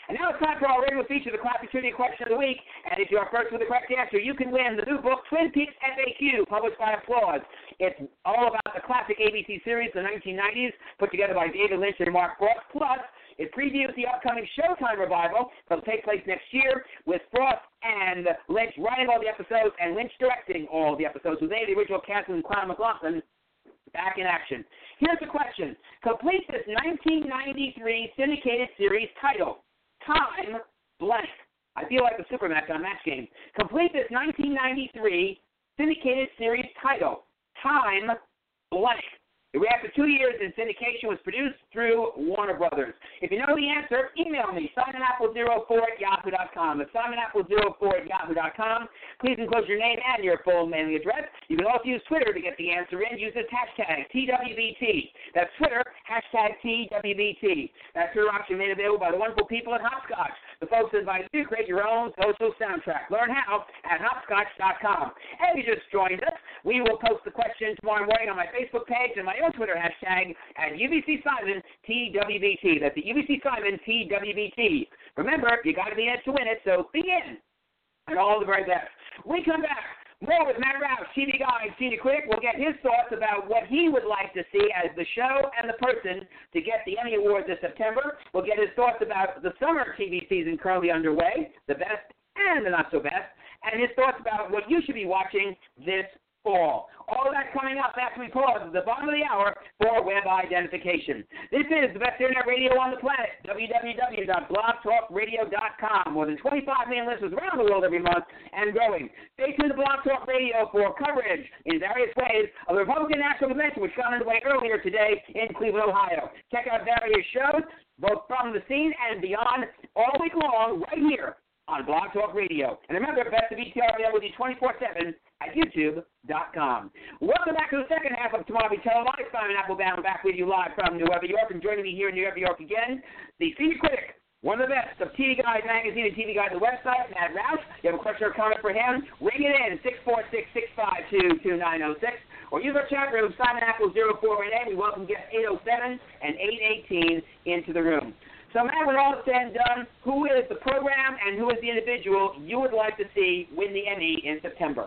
And now it's time for our regular feature, the Classic Trivia Question of the Week. And if you are first with the correct answer, you can win the new book, Twin Peaks F A Q, published by Applause. It's all about the classic A B C series, the nineteen nineties, put together by David Lynch and Mark Frost. Plus, it previews the upcoming Showtime revival that will take place next year with Frost and Lynch writing all the episodes and Lynch directing all the episodes with any of the original cast and Clown McLaughlin back in action. Here's the question. Complete this nineteen ninety-three syndicated series title. Time blank. I feel like the Supermax on Match Game. Complete this nineteen ninety-three syndicated series title. Time blank. The Way After Two Years in Syndication was produced through Warner Brothers. If you know the answer, email me, simon apple zero four at yahoo dot com. It's simon apple zero four at yahoo dot com. Please enclose your name and your full mailing address. You can also use Twitter to get the answer in. Use this hashtag, T W B T. That's Twitter, hashtag T W B T. That Twitter option made available by the wonderful people at Hopscotch. The folks invite you to create your own social soundtrack. Learn how at hopscotch dot com. And if you just joined us, we will post the question tomorrow morning on my Facebook page and my own Twitter hashtag at U B C Simon T W B T. That's the U B C Simon T W B T. Remember, you got to be in it to win it, so be in. And all the very best. We come back. More with Matt Roush, T V Guide, Senior Critic. We'll get his thoughts about what he would like to see as the show and the person to get the Emmy Awards this September. We'll get his thoughts about the summer T V season currently underway, the best and the not-so-best, and his thoughts about what you should be watching this fall. All of that coming up after we pause at the bottom of the hour for web identification. This is the best internet radio on the planet, w w w dot blog talk radio dot com. More than twenty-five million listeners around the world every month and growing. Stay tuned to Blog Talk Radio for coverage in various ways of the Republican National Convention, which got underway earlier today in Cleveland, Ohio. Check out various shows, both from the scene and beyond, all week long, right here on Blog Talk Radio. And remember, Best of B T R with you twenty-four seven at youtube dot com. Welcome back to the second half of Tomorrow Be Televised. Simon Applebaum back with you live from New York, and joining me here in New York again, the senior critic, one of the best of T V Guide magazine and T V Guide the website, Matt Roush. You have a question or comment for him? Ring it in, six four six, six five two, two nine zero six. Or use our chat room, Simon Apple zero four eight eight. We welcome guests eight oh seven and eight eighteen into the room. So, Matt, when all is said and done, who is the program and who is the individual you would like to see win the Emmy in September?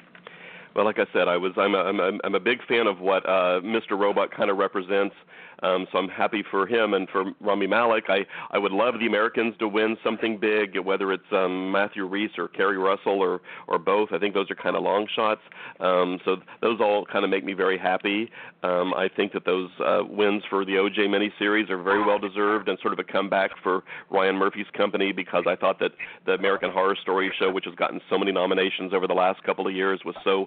Well, like I said, I was I'm a, I'm a, I'm a big fan of what uh, Mister Robot kind of represents. Um, so I'm happy for him and for Rami Malek. I, I would love the Americans to win something big, whether it's um, Matthew Rhys or Kerry Russell or, or both. I think those are kind of long shots. Um, so those all kind of make me very happy. Um, I think that those uh, wins for the O J miniseries are very well deserved and sort of a comeback for Ryan Murphy's company, because I thought that the American Horror Story show, which has gotten so many nominations over the last couple of years, was so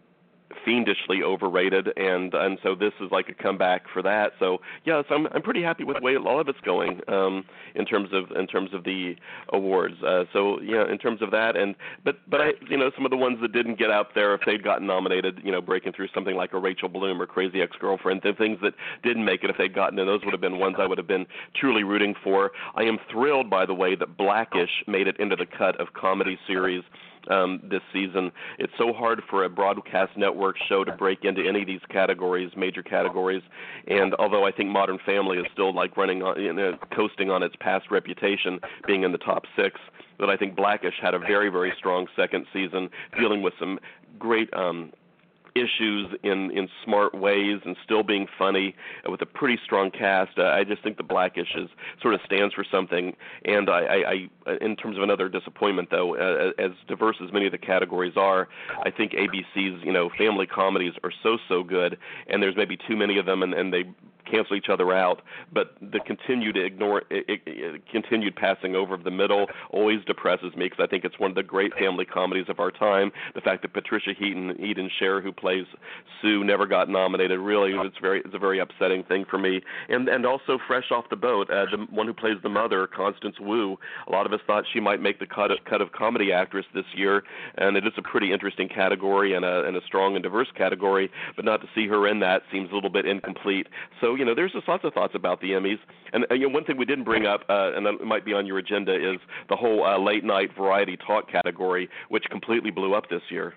fiendishly overrated, and and so this is like a comeback for that. So yes, I'm I'm pretty happy with the way all of it's going um, in terms of in terms of the awards. Uh, so yeah, in terms of that, and but but I you know some of the ones that didn't get out there, if they'd gotten nominated, you know, breaking through something like a Rachel Bloom or Crazy Ex-Girlfriend, the things that didn't make it, if they'd gotten in, those would have been ones I would have been truly rooting for. I am thrilled, by the way, that Blackish made it into the cut of comedy series Um, this season. It's so hard for a broadcast network show to break into any of these categories, major categories. And although I think Modern Family is still like running on, you know, coasting on its past reputation, being in the top six, but I think Blackish had a very, very strong second season, dealing with some great um, issues in, in smart ways and still being funny uh, with a pretty strong cast. Uh, I just think the Blackish is sort of stands for something. And I, I, I in terms of another disappointment, though, uh, as diverse as many of the categories are, I think A B C's you know family comedies are so so good, and there's maybe too many of them, and, and they cancel each other out. But the continued ignore, it, it, it, continued passing over of the middle always depresses me, because I think it's one of the great family comedies of our time. The fact that Patricia Heaton, Eden Sher, who plays Sue, never got nominated, really, it's very, it's a very upsetting thing for me. And and also fresh off the boat, uh, the one who plays the mother, Constance Wu. A lot of us thought she might make the cut of, cut of comedy actress this year, and it is a pretty interesting category and a, and a strong and diverse category. But not to see her in that seems a little bit incomplete. So you know, there's just lots of thoughts about the Emmys. And uh, you know, one thing we didn't bring up, uh, and it might be on your agenda, is the whole uh, late night variety talk category, which completely blew up this year.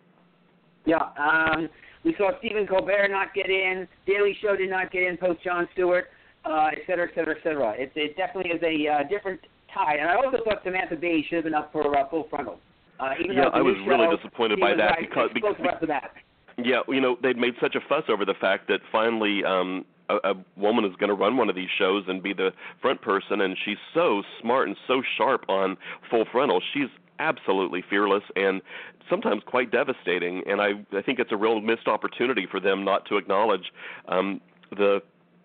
Yeah, um, we saw Stephen Colbert not get in, Daily Show did not get in post Jon Stewart, uh, et cetera, et cetera, et cetera. It, it definitely is a uh, different tied. And I also thought Samantha Bee should have been up for uh, Full Frontal. Uh, even yeah, though I was show, really disappointed by that like, because because the that. yeah, you know, they'd made such a fuss over the fact that finally um, a, a woman is going to run one of these shows and be the front person, and she's so smart and so sharp on Full Frontal. She's absolutely fearless and sometimes quite devastating, and I, I think it's a real missed opportunity for them not to acknowledge um, the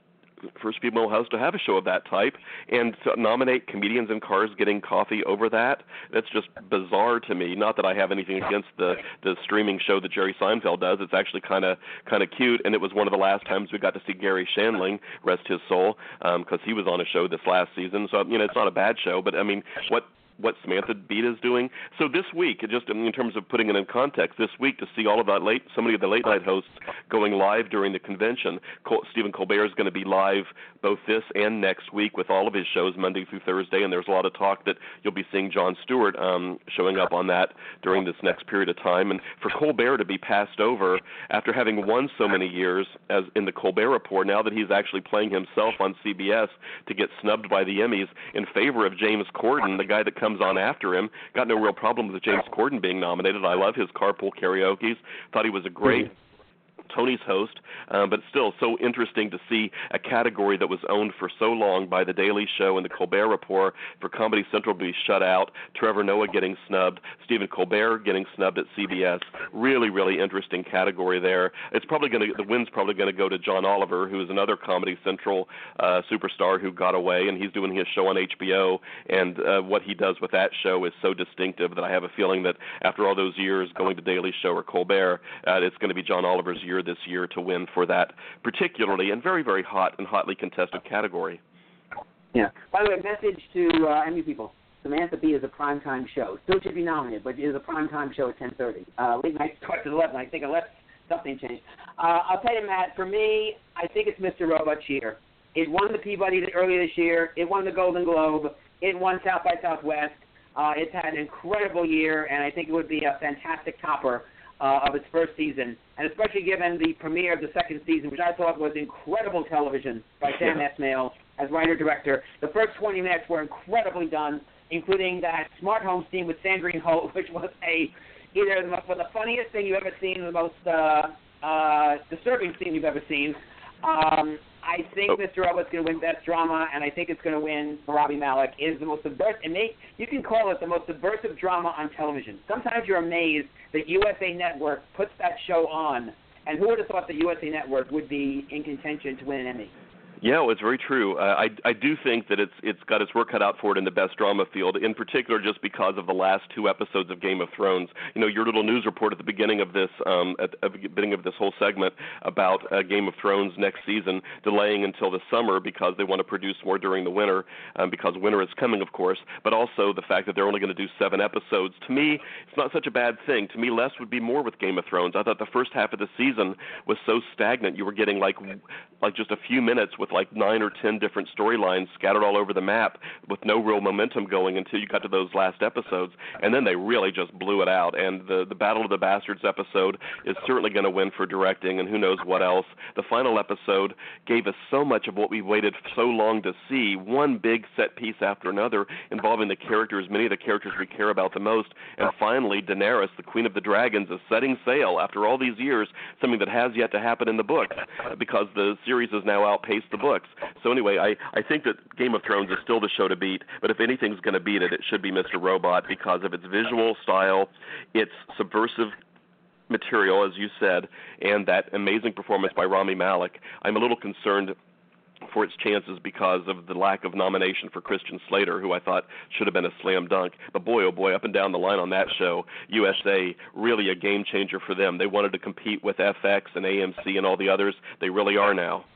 first female host to have a show of that type, and to nominate comedians in cars getting coffee over that. That's just bizarre to me. Not that I have anything against the, the streaming show that Jerry Seinfeld does. It's actually kind of kind of cute, and it was one of the last times we got to see Gary Shandling, rest his soul, because um, he was on a show this last season. So, you know, it's not a bad show, but, I mean, what what Samantha Bee is doing. So this week, just in terms of putting it in context, this week to see all of that late, so many of the late night hosts going live during the convention. Col- Stephen Colbert is going to be live both this and next week with all of his shows Monday through Thursday, and there's a lot of talk that you'll be seeing Jon Stewart um, showing up on that during this next period of time. And for Colbert to be passed over after having won so many years as in the Colbert Report, now that he's actually playing himself on C B S, to get snubbed by the Emmys in favor of James Corden, the guy that comes on after him. Got no real problem with James Corden being nominated. I love his carpool karaoke. Thought he was a great Tony's host, uh, but still so interesting to see a category that was owned for so long by The Daily Show and The Colbert Report for Comedy Central be shut out, Trevor Noah getting snubbed, Stephen Colbert getting snubbed at C B S. Really, really interesting category there. It's probably going to, the win's probably going to go to John Oliver, who is another Comedy Central uh, superstar who got away, and he's doing his show on H B O, and uh, what he does with that show is so distinctive that I have a feeling that after all those years going to Daily Show or Colbert, uh, it's going to be John Oliver's year this year to win for that particularly and very, very hot and hotly contested category. Yeah. By the way, message to uh, Emmy people. Samantha Bee is a primetime show. Still should be nominated, but it is a primetime show at ten thirty. Uh, late night starts at eleven, I think, unless something changed. Uh, I'll tell you, Matt, for me, I think it's Mister Robot Cheer. It won the Peabody earlier this year. It won the Golden Globe. It won South by Southwest. Uh, it's had an incredible year, and I think it would be a fantastic topper Uh, of its first season, and especially given the premiere of the second season, which I thought was incredible television by Sam Esmail as writer-director. The first twenty minutes were incredibly done, including that smart home scene with Sandrine Holt, which was a either the, most, the funniest thing you've ever seen, or the most uh, uh, disturbing scene you've ever seen. Um, I think oh. Mister Robot's going to win Best Drama, and I think it's going to win for Rami Malek. It is the most subversive, and they, you can call it the most subversive drama on television. Sometimes you're amazed that U S A Network puts that show on, and who would have thought the U S A Network would be in contention to win an Emmy? Yeah, well, it's very true. Uh, I I do think that it's it's got its work cut out for it in the best drama field, in particular just because of the last two episodes of Game of Thrones. You know, your little news report at the beginning of this um, at, at the beginning of this whole segment about uh, Game of Thrones next season delaying until the summer because they want to produce more during the winter, um, because winter is coming, of course. But also the fact that they're only going to do seven episodes. To me, it's not such a bad thing. To me, less would be more with Game of Thrones. I thought the first half of the season was so stagnant. You were getting like like just a few minutes with like nine or ten different storylines scattered all over the map with no real momentum going until you got to those last episodes, and then they really just blew it out. And the, the Battle of the Bastards episode is certainly going to win for directing, and who knows what else. The final episode gave us so much of what we waited so long to see, one big set piece after another involving the characters, many of the characters we care about the most, and finally Daenerys, the Queen of the Dragons, is setting sail after all these years, something that has yet to happen in the books because the series has now outpaced the books. So anyway, I, I think that Game of Thrones is still the show to beat, but if anything's going to beat it, it should be Mister Robot because of its visual style, its subversive material, as you said, and that amazing performance by Rami Malek. I'm a little concerned for its chances because of the lack of nomination for Christian Slater, who I thought should have been a slam dunk. But boy, oh boy, up and down the line on that show, U S A, really a game changer for them. They wanted to compete with F X and A M C and all the others. They really are now.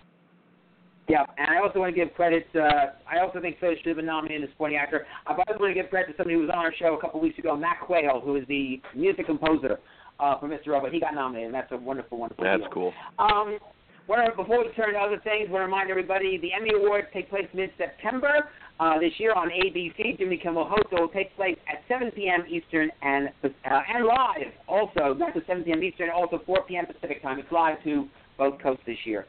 Yeah, and I also want to give credit, uh, I also think Slater should have been nominated as supporting actor. I also want to give credit to somebody who was on our show a couple weeks ago, Matt Quayle, who is the music composer uh, for Mister Robot. He got nominated, and that's a wonderful, wonderful That's deal. cool. Um, before we turn to other things, I want to remind everybody the Emmy Awards take place mid-September. Uh, this year on A B C, Jimmy Kimmel hosts. It will take place at seven p.m. Eastern and uh, and live also, not just seven p.m. Eastern, also four p.m. Pacific time. It's live to both coasts this year.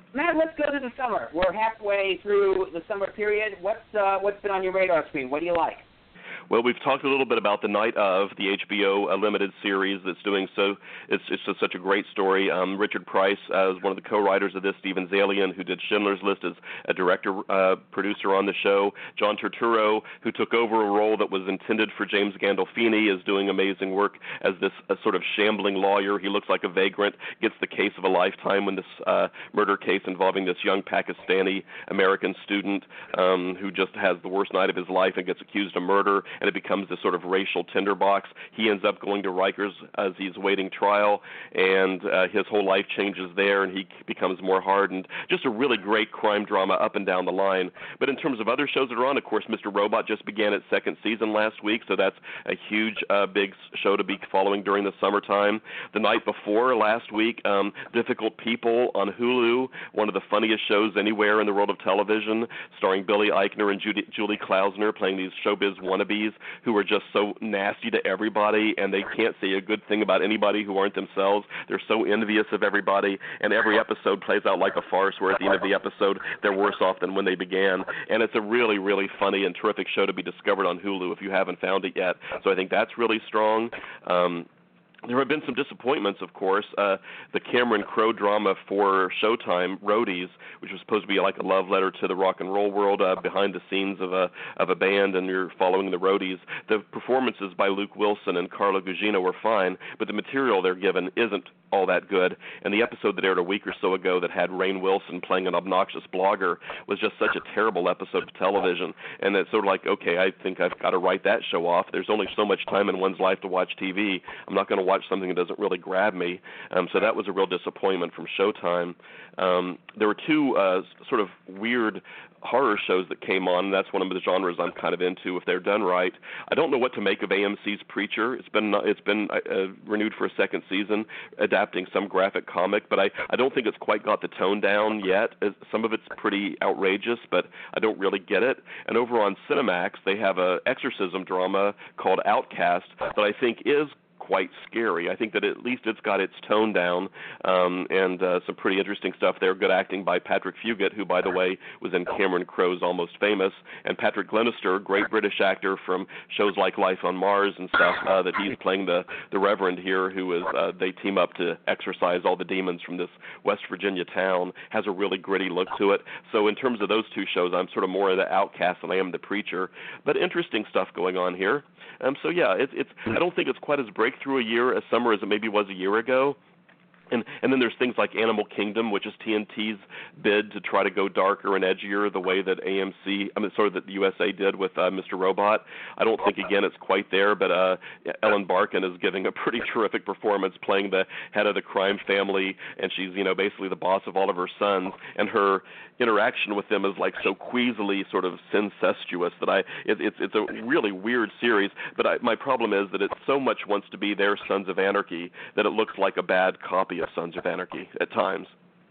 Matt, let's go to the summer. We're halfway through the summer period. What's uh, what's been on your radar screen? What do you like? Well, we've talked a little bit about The Night Of, the H B O uh, limited series that's doing so. It's, it's just such a great story. Um, Richard Price uh, is one of the co-writers of this. Steven Zalian, who did Schindler's List, is a director, uh, producer on the show. John Turturro, who took over a role that was intended for James Gandolfini, is doing amazing work as this uh, sort of shambling lawyer. He looks like a vagrant, gets the case of a lifetime when this uh, murder case involving this young Pakistani-American student um, who just has the worst night of his life and gets accused of murder, and it becomes this sort of racial tinderbox. He ends up going to Rikers as he's waiting trial, and uh, his whole life changes there, and he becomes more hardened. Just a really great crime drama up and down the line. But in terms of other shows that are on, of course, Mister Robot just began its second season last week, so that's a huge, uh, big show to be following during the summertime. The night before last week, um, Difficult People on Hulu, one of the funniest shows anywhere in the world of television, starring Billy Eichner and Judy, Julie Klausner playing these showbiz wannabes who are just so nasty to everybody, and they can't say a good thing about anybody who aren't themselves. They're so envious of everybody, and every episode plays out like a farce, where at the end of the episode, they're worse off than when they began. And it's a really, really funny and terrific show to be discovered on Hulu if you haven't found it yet. So I think that's really strong. Um, There have been some disappointments, of course. Uh, the Cameron Crowe drama for Showtime, Roadies, which was supposed to be like a love letter to the rock and roll world, uh, behind the scenes of a of a band, and you're following the Roadies. The performances by Luke Wilson and Carla Gugino were fine, but the material they're given isn't all that good. And the episode that aired a week or so ago that had Rainn Wilson playing an obnoxious blogger was just such a terrible episode of television. And it's sort of like, okay, I think I've got to write that show off. There's only so much time in one's life to watch T V. I'm not going to watch something that doesn't really grab me. Um, so that was a real disappointment from Showtime. Um, there were two uh, sort of weird horror shows that came on, and that's one of the genres I'm kind of into if they're done right. I don't know what to make of A M C's Preacher. It's been it's been uh, renewed for a second season, adapting some graphic comic, but I, I don't think it's quite got the tone down yet. Some of it's pretty outrageous, but I don't really get it. And over on Cinemax, they have a exorcism drama called Outcast that I think is quite scary. I think that at least it's got its tone down, um, and uh, some pretty interesting stuff there. Good acting by Patrick Fugit, who, by the way, was in Cameron Crowe's Almost Famous, and Patrick Glenister, great British actor from shows like Life on Mars and stuff, uh, that he's playing the, the Reverend here, who is, uh, they team up to exorcise all the demons from this West Virginia town, has a really gritty look to it. So in terms of those two shows, I'm sort of more of the Outcast than I am the Preacher, but interesting stuff going on here. Um, so yeah, it's, it's, I don't think it's quite as breakthrough a year as summer as it maybe was a year ago. And and then there's things like Animal Kingdom, which is T N T's bid to try to go darker and edgier the way that A M C, I mean, sort of that the U S A did with uh, Mister Robot. I don't think, again, it's quite there, but uh, Ellen Barkin is giving a pretty terrific performance playing the head of the crime family, and she's, you know, basically the boss of all of her sons, and her interaction with them is like so queasily sort of incestuous that I, it, it's it's a really weird series, but I, my problem is that it so much wants to be their Sons of Anarchy that it looks like a bad copy of Sons of Anarchy at times.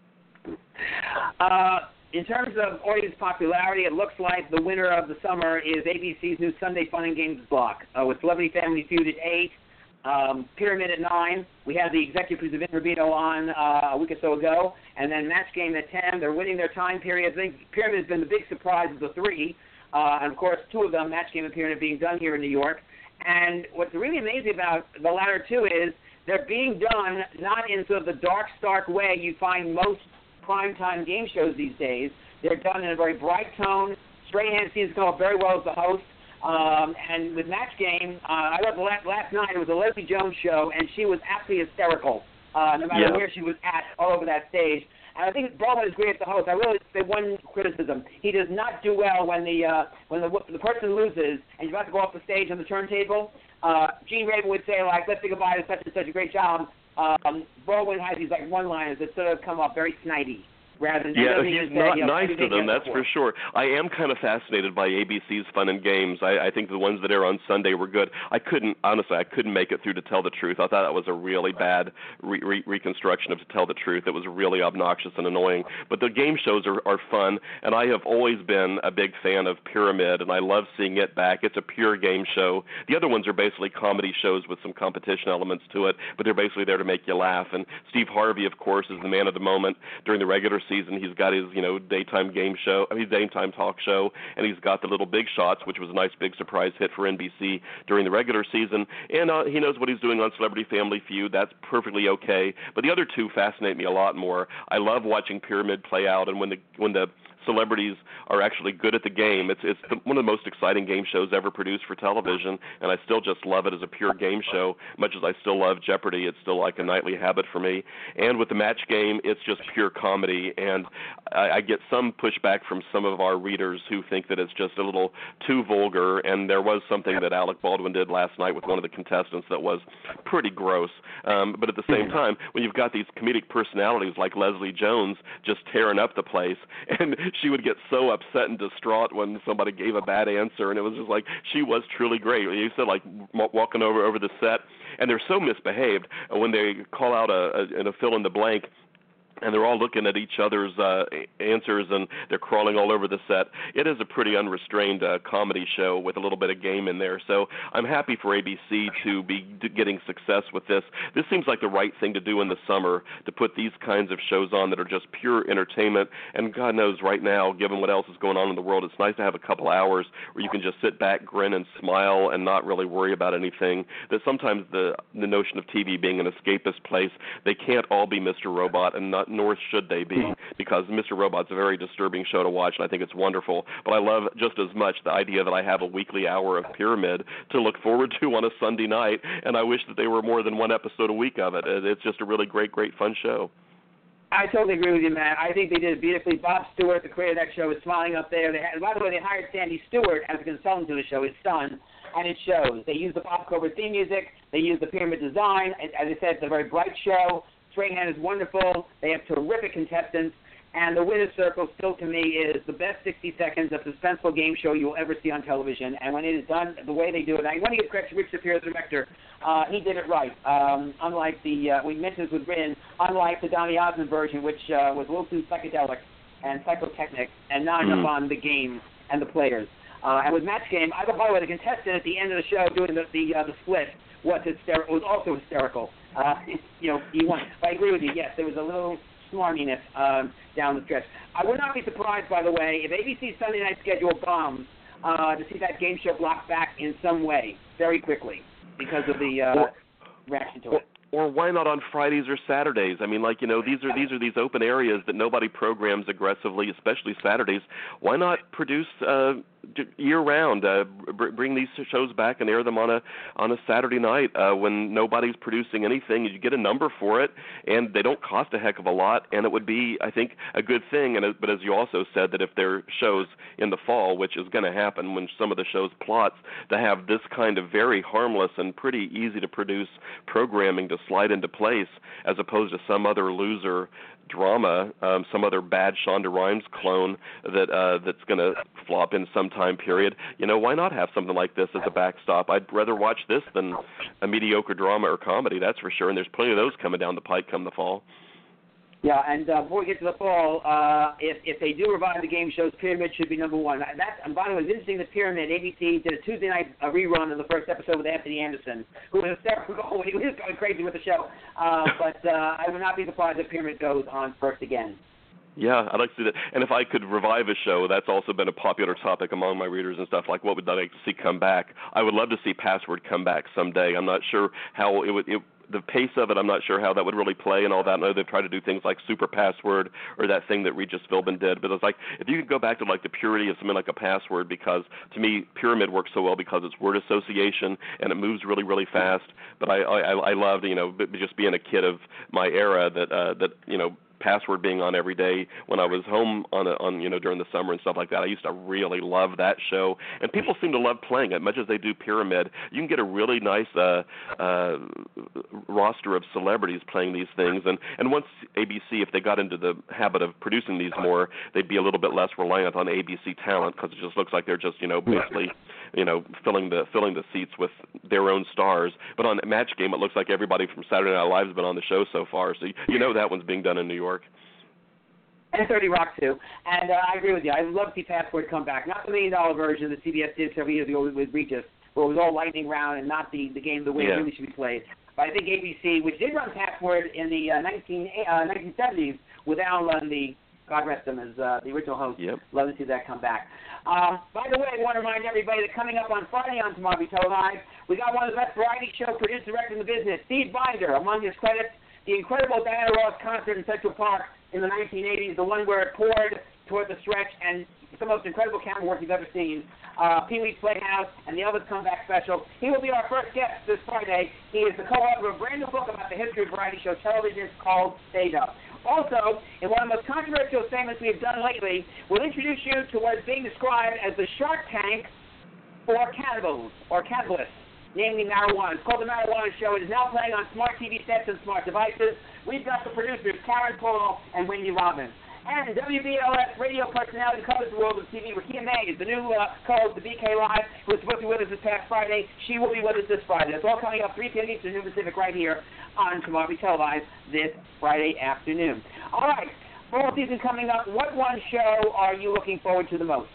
Uh, in terms of audience popularity, it looks like the winner of the summer is A B C's new Sunday Fun and Games block, uh, with Celebrity Family Feud at eight, um, Pyramid at nine. We had the executive producer Vin Rubino on uh, a week or so ago, and then Match Game at ten. They're winning their time periods. I think Pyramid has been the big surprise of the three, uh, and of course two of them, Match Game and Pyramid, being done here in New York. And what's really amazing about the latter two is they're being done not in sort of the dark, stark way you find most primetime game shows these days. They're done in a very bright tone. Strahan seems to come up very well as the host. Um, and with Match Game, uh, I love the last, last night, it was a Leslie Jones show, and she was absolutely hysterical, uh, no matter yeah. where she was at, all over that stage. And I think Baldwin is great as the host. I really say one criticism: he does not do well when the uh, when the the person loses and you're about to go off the stage on the turntable. Uh, Gene Raven would say, like, let's say goodbye to such and such a great job. Um, Baldwin has these like one-liners that sort of come off very snidey. Rather than yeah, he's not say, you know, nice to them, that's for sure. I am kind of fascinated by A B C's Fun and Games. I, I think the ones that air on Sunday were good. I couldn't, honestly, I couldn't make it through To Tell the Truth. I thought that was a really bad re- re- reconstruction of To Tell the Truth. It was really obnoxious and annoying. But the game shows are, are fun, and I have always been a big fan of Pyramid, and I love seeing it back. It's a pure game show. The other ones are basically comedy shows with some competition elements to it, but they're basically there to make you laugh. And Steve Harvey, of course, is the man of the moment during the regular season, he's got his, you know, daytime game show, I mean, daytime talk show, and he's got the Little Big Shots, which was a nice big surprise hit for N B C during the regular season. And uh, he knows what he's doing on Celebrity Family Feud. That's perfectly okay. But the other two fascinate me a lot more. I love watching Pyramid play out, and when the when the celebrities are actually good at the game. It's it's the, one of the most exciting game shows ever produced for television, and I still just love it as a pure game show, much as I still love Jeopardy. It's still like a nightly habit for me. And with the Match Game, it's just pure comedy, and I, I get some pushback from some of our readers who think that it's just a little too vulgar, and there was something that Alec Baldwin did last night with one of the contestants that was pretty gross. Um, but at the same time, when you've got these comedic personalities like Leslie Jones just tearing up the place, and she would get so upset and distraught when somebody gave a bad answer, and it was just like she was truly great. You said like walking over over the set, and they're so misbehaved when they call out a, a, a fill in the blank. And they're all looking at each other's uh, answers, and they're crawling all over the set. It is a pretty unrestrained uh, comedy show with a little bit of game in there. So I'm happy for A B C to be getting success with this. This seems like the right thing to do in the summer, to put these kinds of shows on that are just pure entertainment. And God knows right now, given what else is going on in the world, it's nice to have a couple hours where you can just sit back, grin, and smile and not really worry about anything. That sometimes the, the notion of T V being an escapist place, they can't all be Mister Robot, and not nor should they be, because Mister Robot's a very disturbing show to watch, and I think it's wonderful. But I love just as much the idea that I have a weekly hour of Pyramid to look forward to on a Sunday night, and I wish that they were more than one episode a week of it. It's just a really great, great fun show. I totally agree with you, Matt. I think they did it beautifully. Bob Stewart, the creator of that show, is smiling up there. They had, by the way, they hired Sandy Stewart as a consultant to the show, his son, and it shows. They use the Pop Cobra theme music. They use the Pyramid design. As I said, it's a very bright show. Strahan is wonderful. They have terrific contestants. And the winner's circle still, to me, is the best sixty seconds of suspenseful game show you will ever see on television. And when it is done the way they do it, I want to give credit to Rich Shapiro, the director. Uh, he did it right. Um, unlike the, uh, we mentioned this with Rin, unlike the Donny Osmond version, which uh, was a little too psychedelic and psychotechnic and not mm. enough on the game and the players. Uh, and with Match Game, I thought, by the way, the contestant at the end of the show doing the the, uh, the split was hysterical. Was also hysterical. Uh, you know, he won. But I agree with you. Yes, there was a little smarminess um, down the stretch. I would not be surprised, by the way, if A B C's Sunday night schedule bombs, uh, to see that game show blocked back in some way very quickly because of the uh, or, reaction to or, it. Or why not on Fridays or Saturdays? I mean, like, you know, these are these are these open areas that nobody programs aggressively, especially Saturdays. Why not produce uh, year-round, uh, br- bring these shows back and air them on a on a Saturday night uh, when nobody's producing anything? You get a number for it, and they don't cost a heck of a lot, and it would be, I think, a good thing. And but as you also said, that if there are shows in the fall, which is going to happen when some of the shows plots, to have this kind of very harmless and pretty easy to produce programming to slide into place, as opposed to some other loser drama, um, some other bad Shonda Rhimes clone that uh, that's going to flop in some time period. You know, why not have something like this as a backstop? I'd rather watch this than a mediocre drama or comedy, that's for sure, and there's plenty of those coming down the pike come the fall. Yeah, and uh, before we get to the fall, uh, if if they do revive the game shows, Pyramid should be number one. That, and by the way, it's interesting that Pyramid, A B C, did a Tuesday night uh, rerun of the first episode with Anthony Anderson, who was hysterical. He was going crazy with the show. Uh, but uh, I would not be surprised if Pyramid goes on first again. Yeah, I'd like to see that. And if I could revive a show, that's also been a popular topic among my readers and stuff, like what would I like to see come back? I would love to see Password come back someday. I'm not sure how it would... It, the pace of it, I'm not sure how that would really play and all that. I know they've tried to do things like Super Password or that thing that Regis Philbin did, but it's like, if you could go back to like the purity of something like a Password, because to me, Pyramid works so well because it's word association and it moves really, really fast. But I, I, I loved, you know, just being a kid of my era that, uh, that, you know, Password being on every day when I was home on, a, on you know, during the summer and stuff like that. I used to really love that show, and people seem to love playing it much as they do Pyramid. You can get a really nice uh, uh, roster of celebrities playing these things, and, and once A B C, if they got into the habit of producing these more, they'd be a little bit less reliant on A B C talent, because it just looks like they're just, you know, basically, you know, filling the filling the seats with their own stars. But on Match Game, it looks like everybody from Saturday Night Live has been on the show so far, so you know that one's being done in New York. And thirty Rock, too. And uh, I agree with you. I'd love to see Password come back. Not the million-dollar version that C B S did several years ago with Regis, where it was all lightning round and not the, the game the way yeah. it really should be played. But I think A B C, which did run Password in the uh, nineteen, uh, nineteen seventies with Al Lund, the God rest him, as uh, the original host. Yep. Love to see that come back. Uh, by the way, I want to remind everybody that coming up on Friday on Tomorrow Be Televised, we got one of the best variety show produced director in the business, Steve Binder. Among his credits, the incredible Diana Ross concert in Central Park in the nineteen eighties, the one where it poured toward the stretch, and some of the most incredible camera work you've ever seen. Uh, Pee-wee's Playhouse and the Elvis Comeback Special. He will be our first guest this Friday. He is the co-author of a brand new book about the history of variety show television called Stayed Up. Also, in one of the most controversial segments we have done lately, we'll introduce you to what is being described as the Shark Tank for cannibals, or cannibalists, namely marijuana. It's called The Marijuana Show. It is now playing on smart T V sets and smart devices. We've got the producers, Karen Paul and Wendy Robbins. And W B L S radio personality who covers the world of T V, Rakia Mays, the new uh, co-host of B K Live, who was supposed to be with us this past Friday. She will be with us this Friday. That's all coming up three p.m. Eastern, noon Pacific, right here on Tomorrow Be Televised this Friday afternoon. All right, fall season coming up. What one show are you looking forward to the most?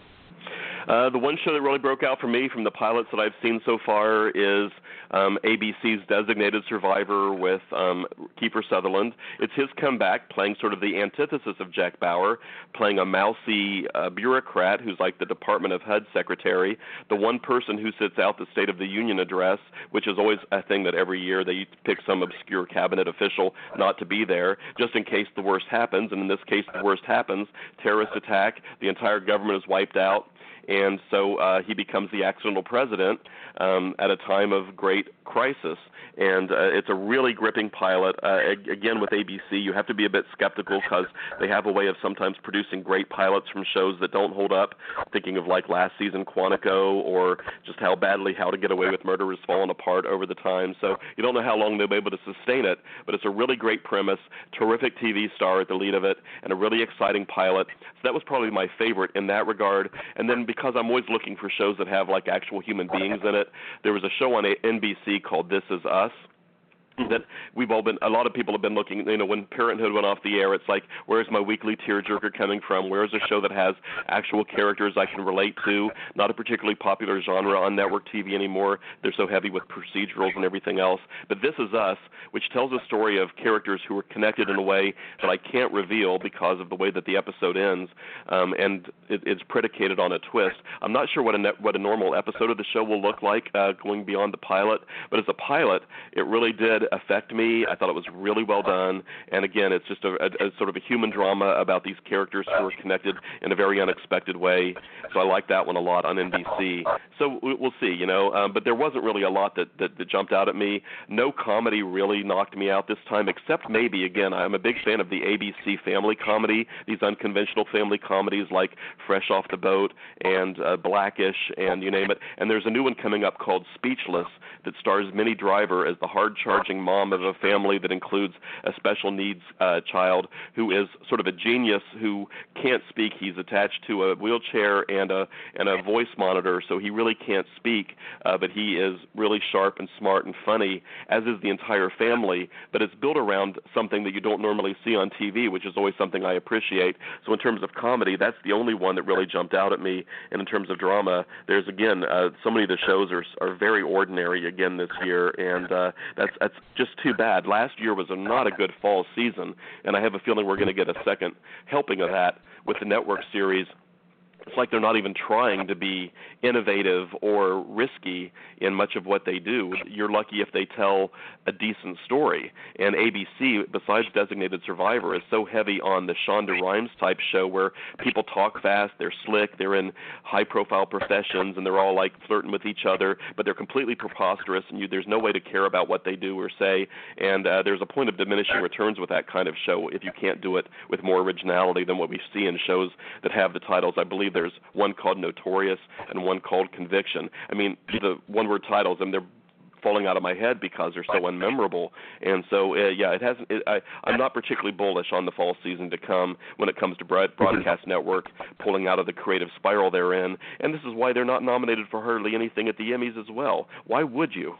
Uh, the one show that really broke out for me from the pilots that I've seen so far is um, A B C's Designated Survivor with um, Kiefer Sutherland. It's his comeback, playing sort of the antithesis of Jack Bauer, playing a mousy uh, bureaucrat who's like the Department of H U D secretary, the one person who sits out the State of the Union address, which is always a thing that every year they pick some obscure cabinet official not to be there, just in case the worst happens. And in this case, the worst happens. Terrorist attack, the entire government is wiped out. And so uh, he becomes the accidental president um, at a time of great crisis. And uh, it's a really gripping pilot. Uh, again, with A B C, you have to be a bit skeptical because they have a way of sometimes producing great pilots from shows that don't hold up. Thinking of like last season Quantico, or just how badly How to Get Away with Murder has fallen apart over the time. So you don't know how long they'll be able to sustain it, but it's a really great premise, terrific T V star at the lead of it, and a really exciting pilot. So that was probably my favorite in that regard. And then because I'm always looking for shows that have like actual human beings in it, there was a show on N B C called This Is Us, that we've all been, a lot of people have been looking, you know, when Parenthood went off the air, it's like, where's my weekly tearjerker coming from? Where's a show that has actual characters I can relate to? Not a particularly popular genre on network T V anymore. They're so heavy with procedurals and everything else. But This Is Us, which tells a story of characters who are connected in a way that I can't reveal because of the way that the episode ends, um, and it, it's predicated on a twist. I'm not sure what a, ne- what a normal episode of the show will look like uh, going beyond the pilot, but as a pilot, it really did affect me. I thought it was really well done, and again, it's just a, a, a sort of a human drama about these characters who are connected in a very unexpected way. So I like that one a lot on N B C. So we'll see, you know. Um, but there wasn't really a lot that, that, that jumped out at me. No comedy really knocked me out this time, except maybe, again, I'm a big fan of the A B C family comedy, these unconventional family comedies like Fresh Off the Boat and uh, Blackish and you name it. And there's a new one coming up called Speechless that stars Minnie Driver as the hard-charging mom of a family that includes a special needs uh, child who is sort of a genius who can't speak. He's attached to a wheelchair and a and a voice monitor, so he really can't speak, uh, but he is really sharp and smart and funny, as is the entire family. But it's built around something that you don't normally see on T V, which is always something I appreciate. So in terms of comedy, that's the only one that really jumped out at me. And in terms of drama, there's, again, uh, so many of the shows are are very ordinary again this year, and uh, that's that's just too bad. Last year was a, not a good fall season, and I have a feeling we're going to get a second helping of that with the network series. It's like they're not even trying to be innovative or risky in much of what they do. You're lucky if they tell a decent story. And A B C, besides Designated Survivor, is so heavy on the Shonda Rhimes type show where people talk fast, they're slick, they're in high-profile professions, and they're all like flirting with each other, but they're completely preposterous, and you, there's no way to care about what they do or say. And uh, there's a point of diminishing returns with that kind of show if you can't do it with more originality than what we see in shows that have the titles. I believe there's one called Notorious and one called Conviction. I mean, the one-word titles, and they're falling out of my head because they're so unmemorable. And so, uh, yeah, it hasn't. It, I, I'm not particularly bullish on the fall season to come when it comes to broad, broadcast network pulling out of the creative spiral they're in. And this is why they're not nominated for hardly anything at the Emmys as well. Why would you?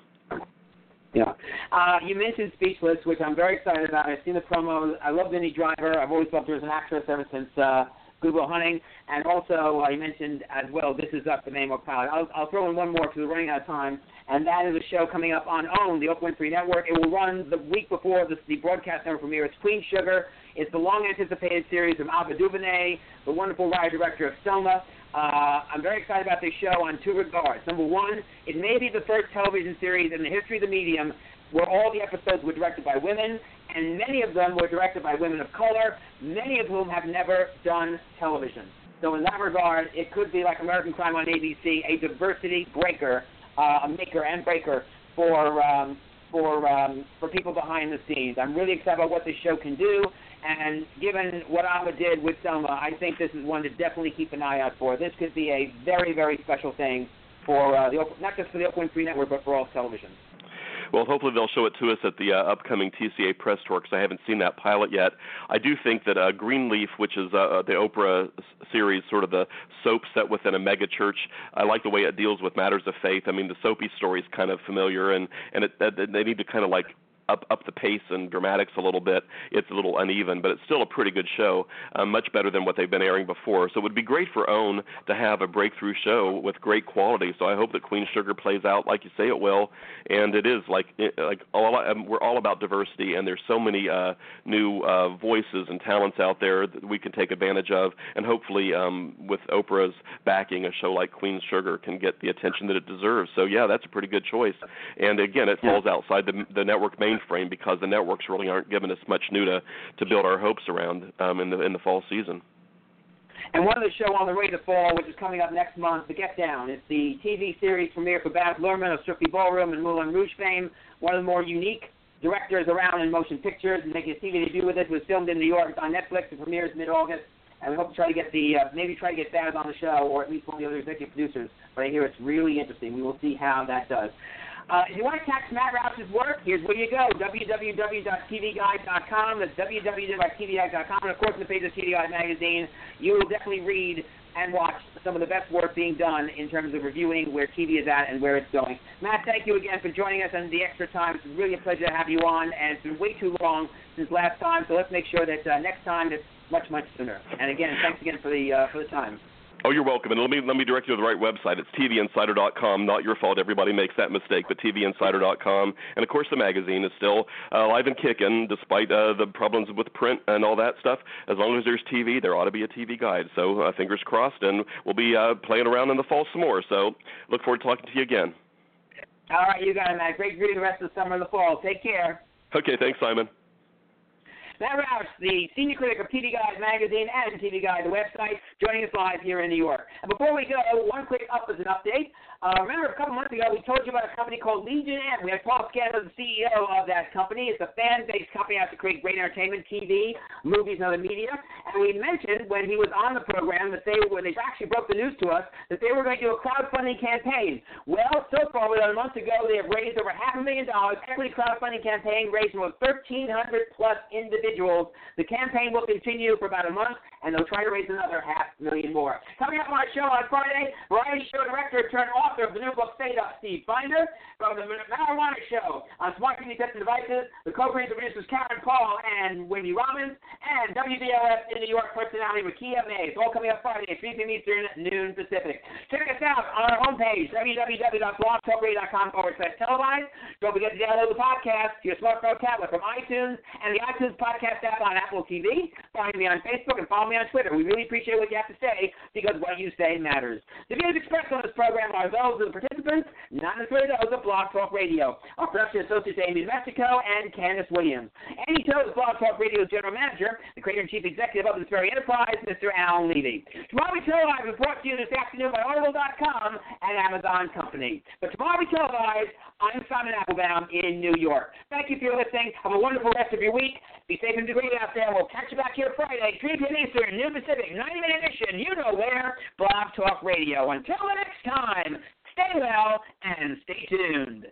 Yeah. Uh, you mentioned Speechless, which I'm very excited about. I've seen the promo. I love Minnie Driver. I've always loved her as an actress ever since uh, Good Will Hunting, and also uh, you mentioned as well, This Is Us, the Name of Pilot. I'll, I'll throw in one more because we're running out of time, and that is a show coming up on OWN, the Oprah Winfrey Network. It will run the week before the, the broadcast network premiere. It's Queen Sugar. It's the long-anticipated series from Ava DuVernay, the wonderful writer-director of Selma. Uh, I'm very excited about this show on two regards. Number one, it may be the first television series in the history of the medium where all the episodes were directed by women, and many of them were directed by women of color, many of whom have never done television. So in that regard, it could be like American Crime on A B C, a diversity breaker, uh, a maker and breaker for um, for um, for people behind the scenes. I'm really excited about what this show can do, and given what Ava did with Selma, I think this is one to definitely keep an eye out for. This could be a very, very special thing for uh, the not just for the Oprah Winfrey Network, but for all television. Well, hopefully they'll show it to us at the uh, upcoming T C A press tour, because I haven't seen that pilot yet. I do think that uh, Greenleaf, which is uh, the Oprah series, sort of the soap set within a mega church, I like the way it deals with matters of faith. I mean, the soapy story is kind of familiar, and, and it, it, they need to kind of like up up the pace and dramatics a little bit. It's a little uneven, but it's still a pretty good show, uh, much better than what they've been airing before. So it would be great for OWN to have a breakthrough show with great quality. So I hope that Queen Sugar plays out like you say it will, and it is like like all, um, we're all about diversity, and there's so many uh, new uh, voices and talents out there that we can take advantage of, and hopefully um, with Oprah's backing, a show like Queen Sugar can get the attention that it deserves. So yeah, that's a pretty good choice. And again, it falls outside the, the network main frame, because the networks really aren't giving us much new to, to build our hopes around um, in the in the fall season. And one of the show on the way to fall, which is coming up next month, The Get Down. It's the T V series premiere for Baz Luhrmann of Strictly Ballroom and Moulin Rouge fame, one of the more unique directors around in motion pictures, and making a T V debut with it. It was filmed in New York. It's on Netflix. It premieres mid-August, and we hope to try to get the uh, maybe try to get Baz on the show, or at least one of the other executive producers. But I hear it's really interesting. We will see how that does. Uh, if you want to catch Matt Roush's work, here's where you go, w w w dot t v guide dot com. That's w w w dot t v guide dot com. And, of course, in the page of T V Guide magazine, you will definitely read and watch some of the best work being done in terms of reviewing where T V is at and where it's going. Matt, thank you again for joining us and the extra time. It's really a pleasure to have you on, and it's been way too long since last time, so let's make sure that uh, next time it's much, much sooner. And, again, thanks again for the uh, for the time. Oh, you're welcome. And let me let me direct you to the right website. It's t v insider dot com. Not your fault. Everybody makes that mistake, but t v insider dot com. And, of course, the magazine is still uh, alive and kicking despite uh, the problems with print and all that stuff. As long as there's T V, there ought to be a T V guide. So uh, fingers crossed, and we'll be uh, playing around in the fall some more. So look forward to talking to you again. All right, you got it, Matt. Great reading the rest of the summer and the fall. Take care. Okay, thanks, Simon. Matt Roush, the senior critic of T V Guide magazine and T V Guide, the website, joining us live here in New York. And before we go, one quick up as an update. Uh, remember, a couple months ago, we told you about a company called Legion M. We had Paul Scanlon, the C E O of that company. It's a fan-based company out to create great entertainment, T V, movies, and other media. And we mentioned when he was on the program that they, when they actually broke the news to us, that they were going to do a crowdfunding campaign. Well, so far, about a month ago, they have raised over half a million dollars. Equity crowdfunding campaign raising over thirteen hundred plus individuals. The campaign will continue for about a month, and they'll try to raise another half million more. Coming up on our show on Friday, variety show director turned author of the new book, Fade Up, Steve Binder. From the Marijuana Show on Smart T V Sets and Devices, the co-creative producers Karen Paul and Wendy Robbins, and W B L S in New York personality Rakia Mays. All coming up Friday at three p.m. Eastern, noon Pacific. Check us out on our homepage, w w w dot blog talk radio dot com forward slash televised. Don't forget to download the podcast to your smartphone tablet from iTunes and the iTunes podcast app on Apple T V. Find me on Facebook and follow me on Twitter. We really appreciate what you have to say, because what you say matters. The views expressed on this program are those of the participants, not necessarily those of Blog Talk Radio. Our production associates Amy Mexico and Candace Williams. Andy Toe is Blog Talk Radio's general manager, the creator and chief executive of this very enterprise, Mister Alan Levy. Tomorrow We Televise is brought to you this afternoon by Audible dot com and Amazon Company. But Tomorrow We Televise, I'm Simon Applebaum in New York. Thank you for your listening. Have a wonderful rest of your week. Be safe and great out there. We'll catch you back here Friday, three p.m. Eastern, noon Pacific, ninety minute edition. You know where? Blog Talk Radio. Until the next time, stay well and stay tuned.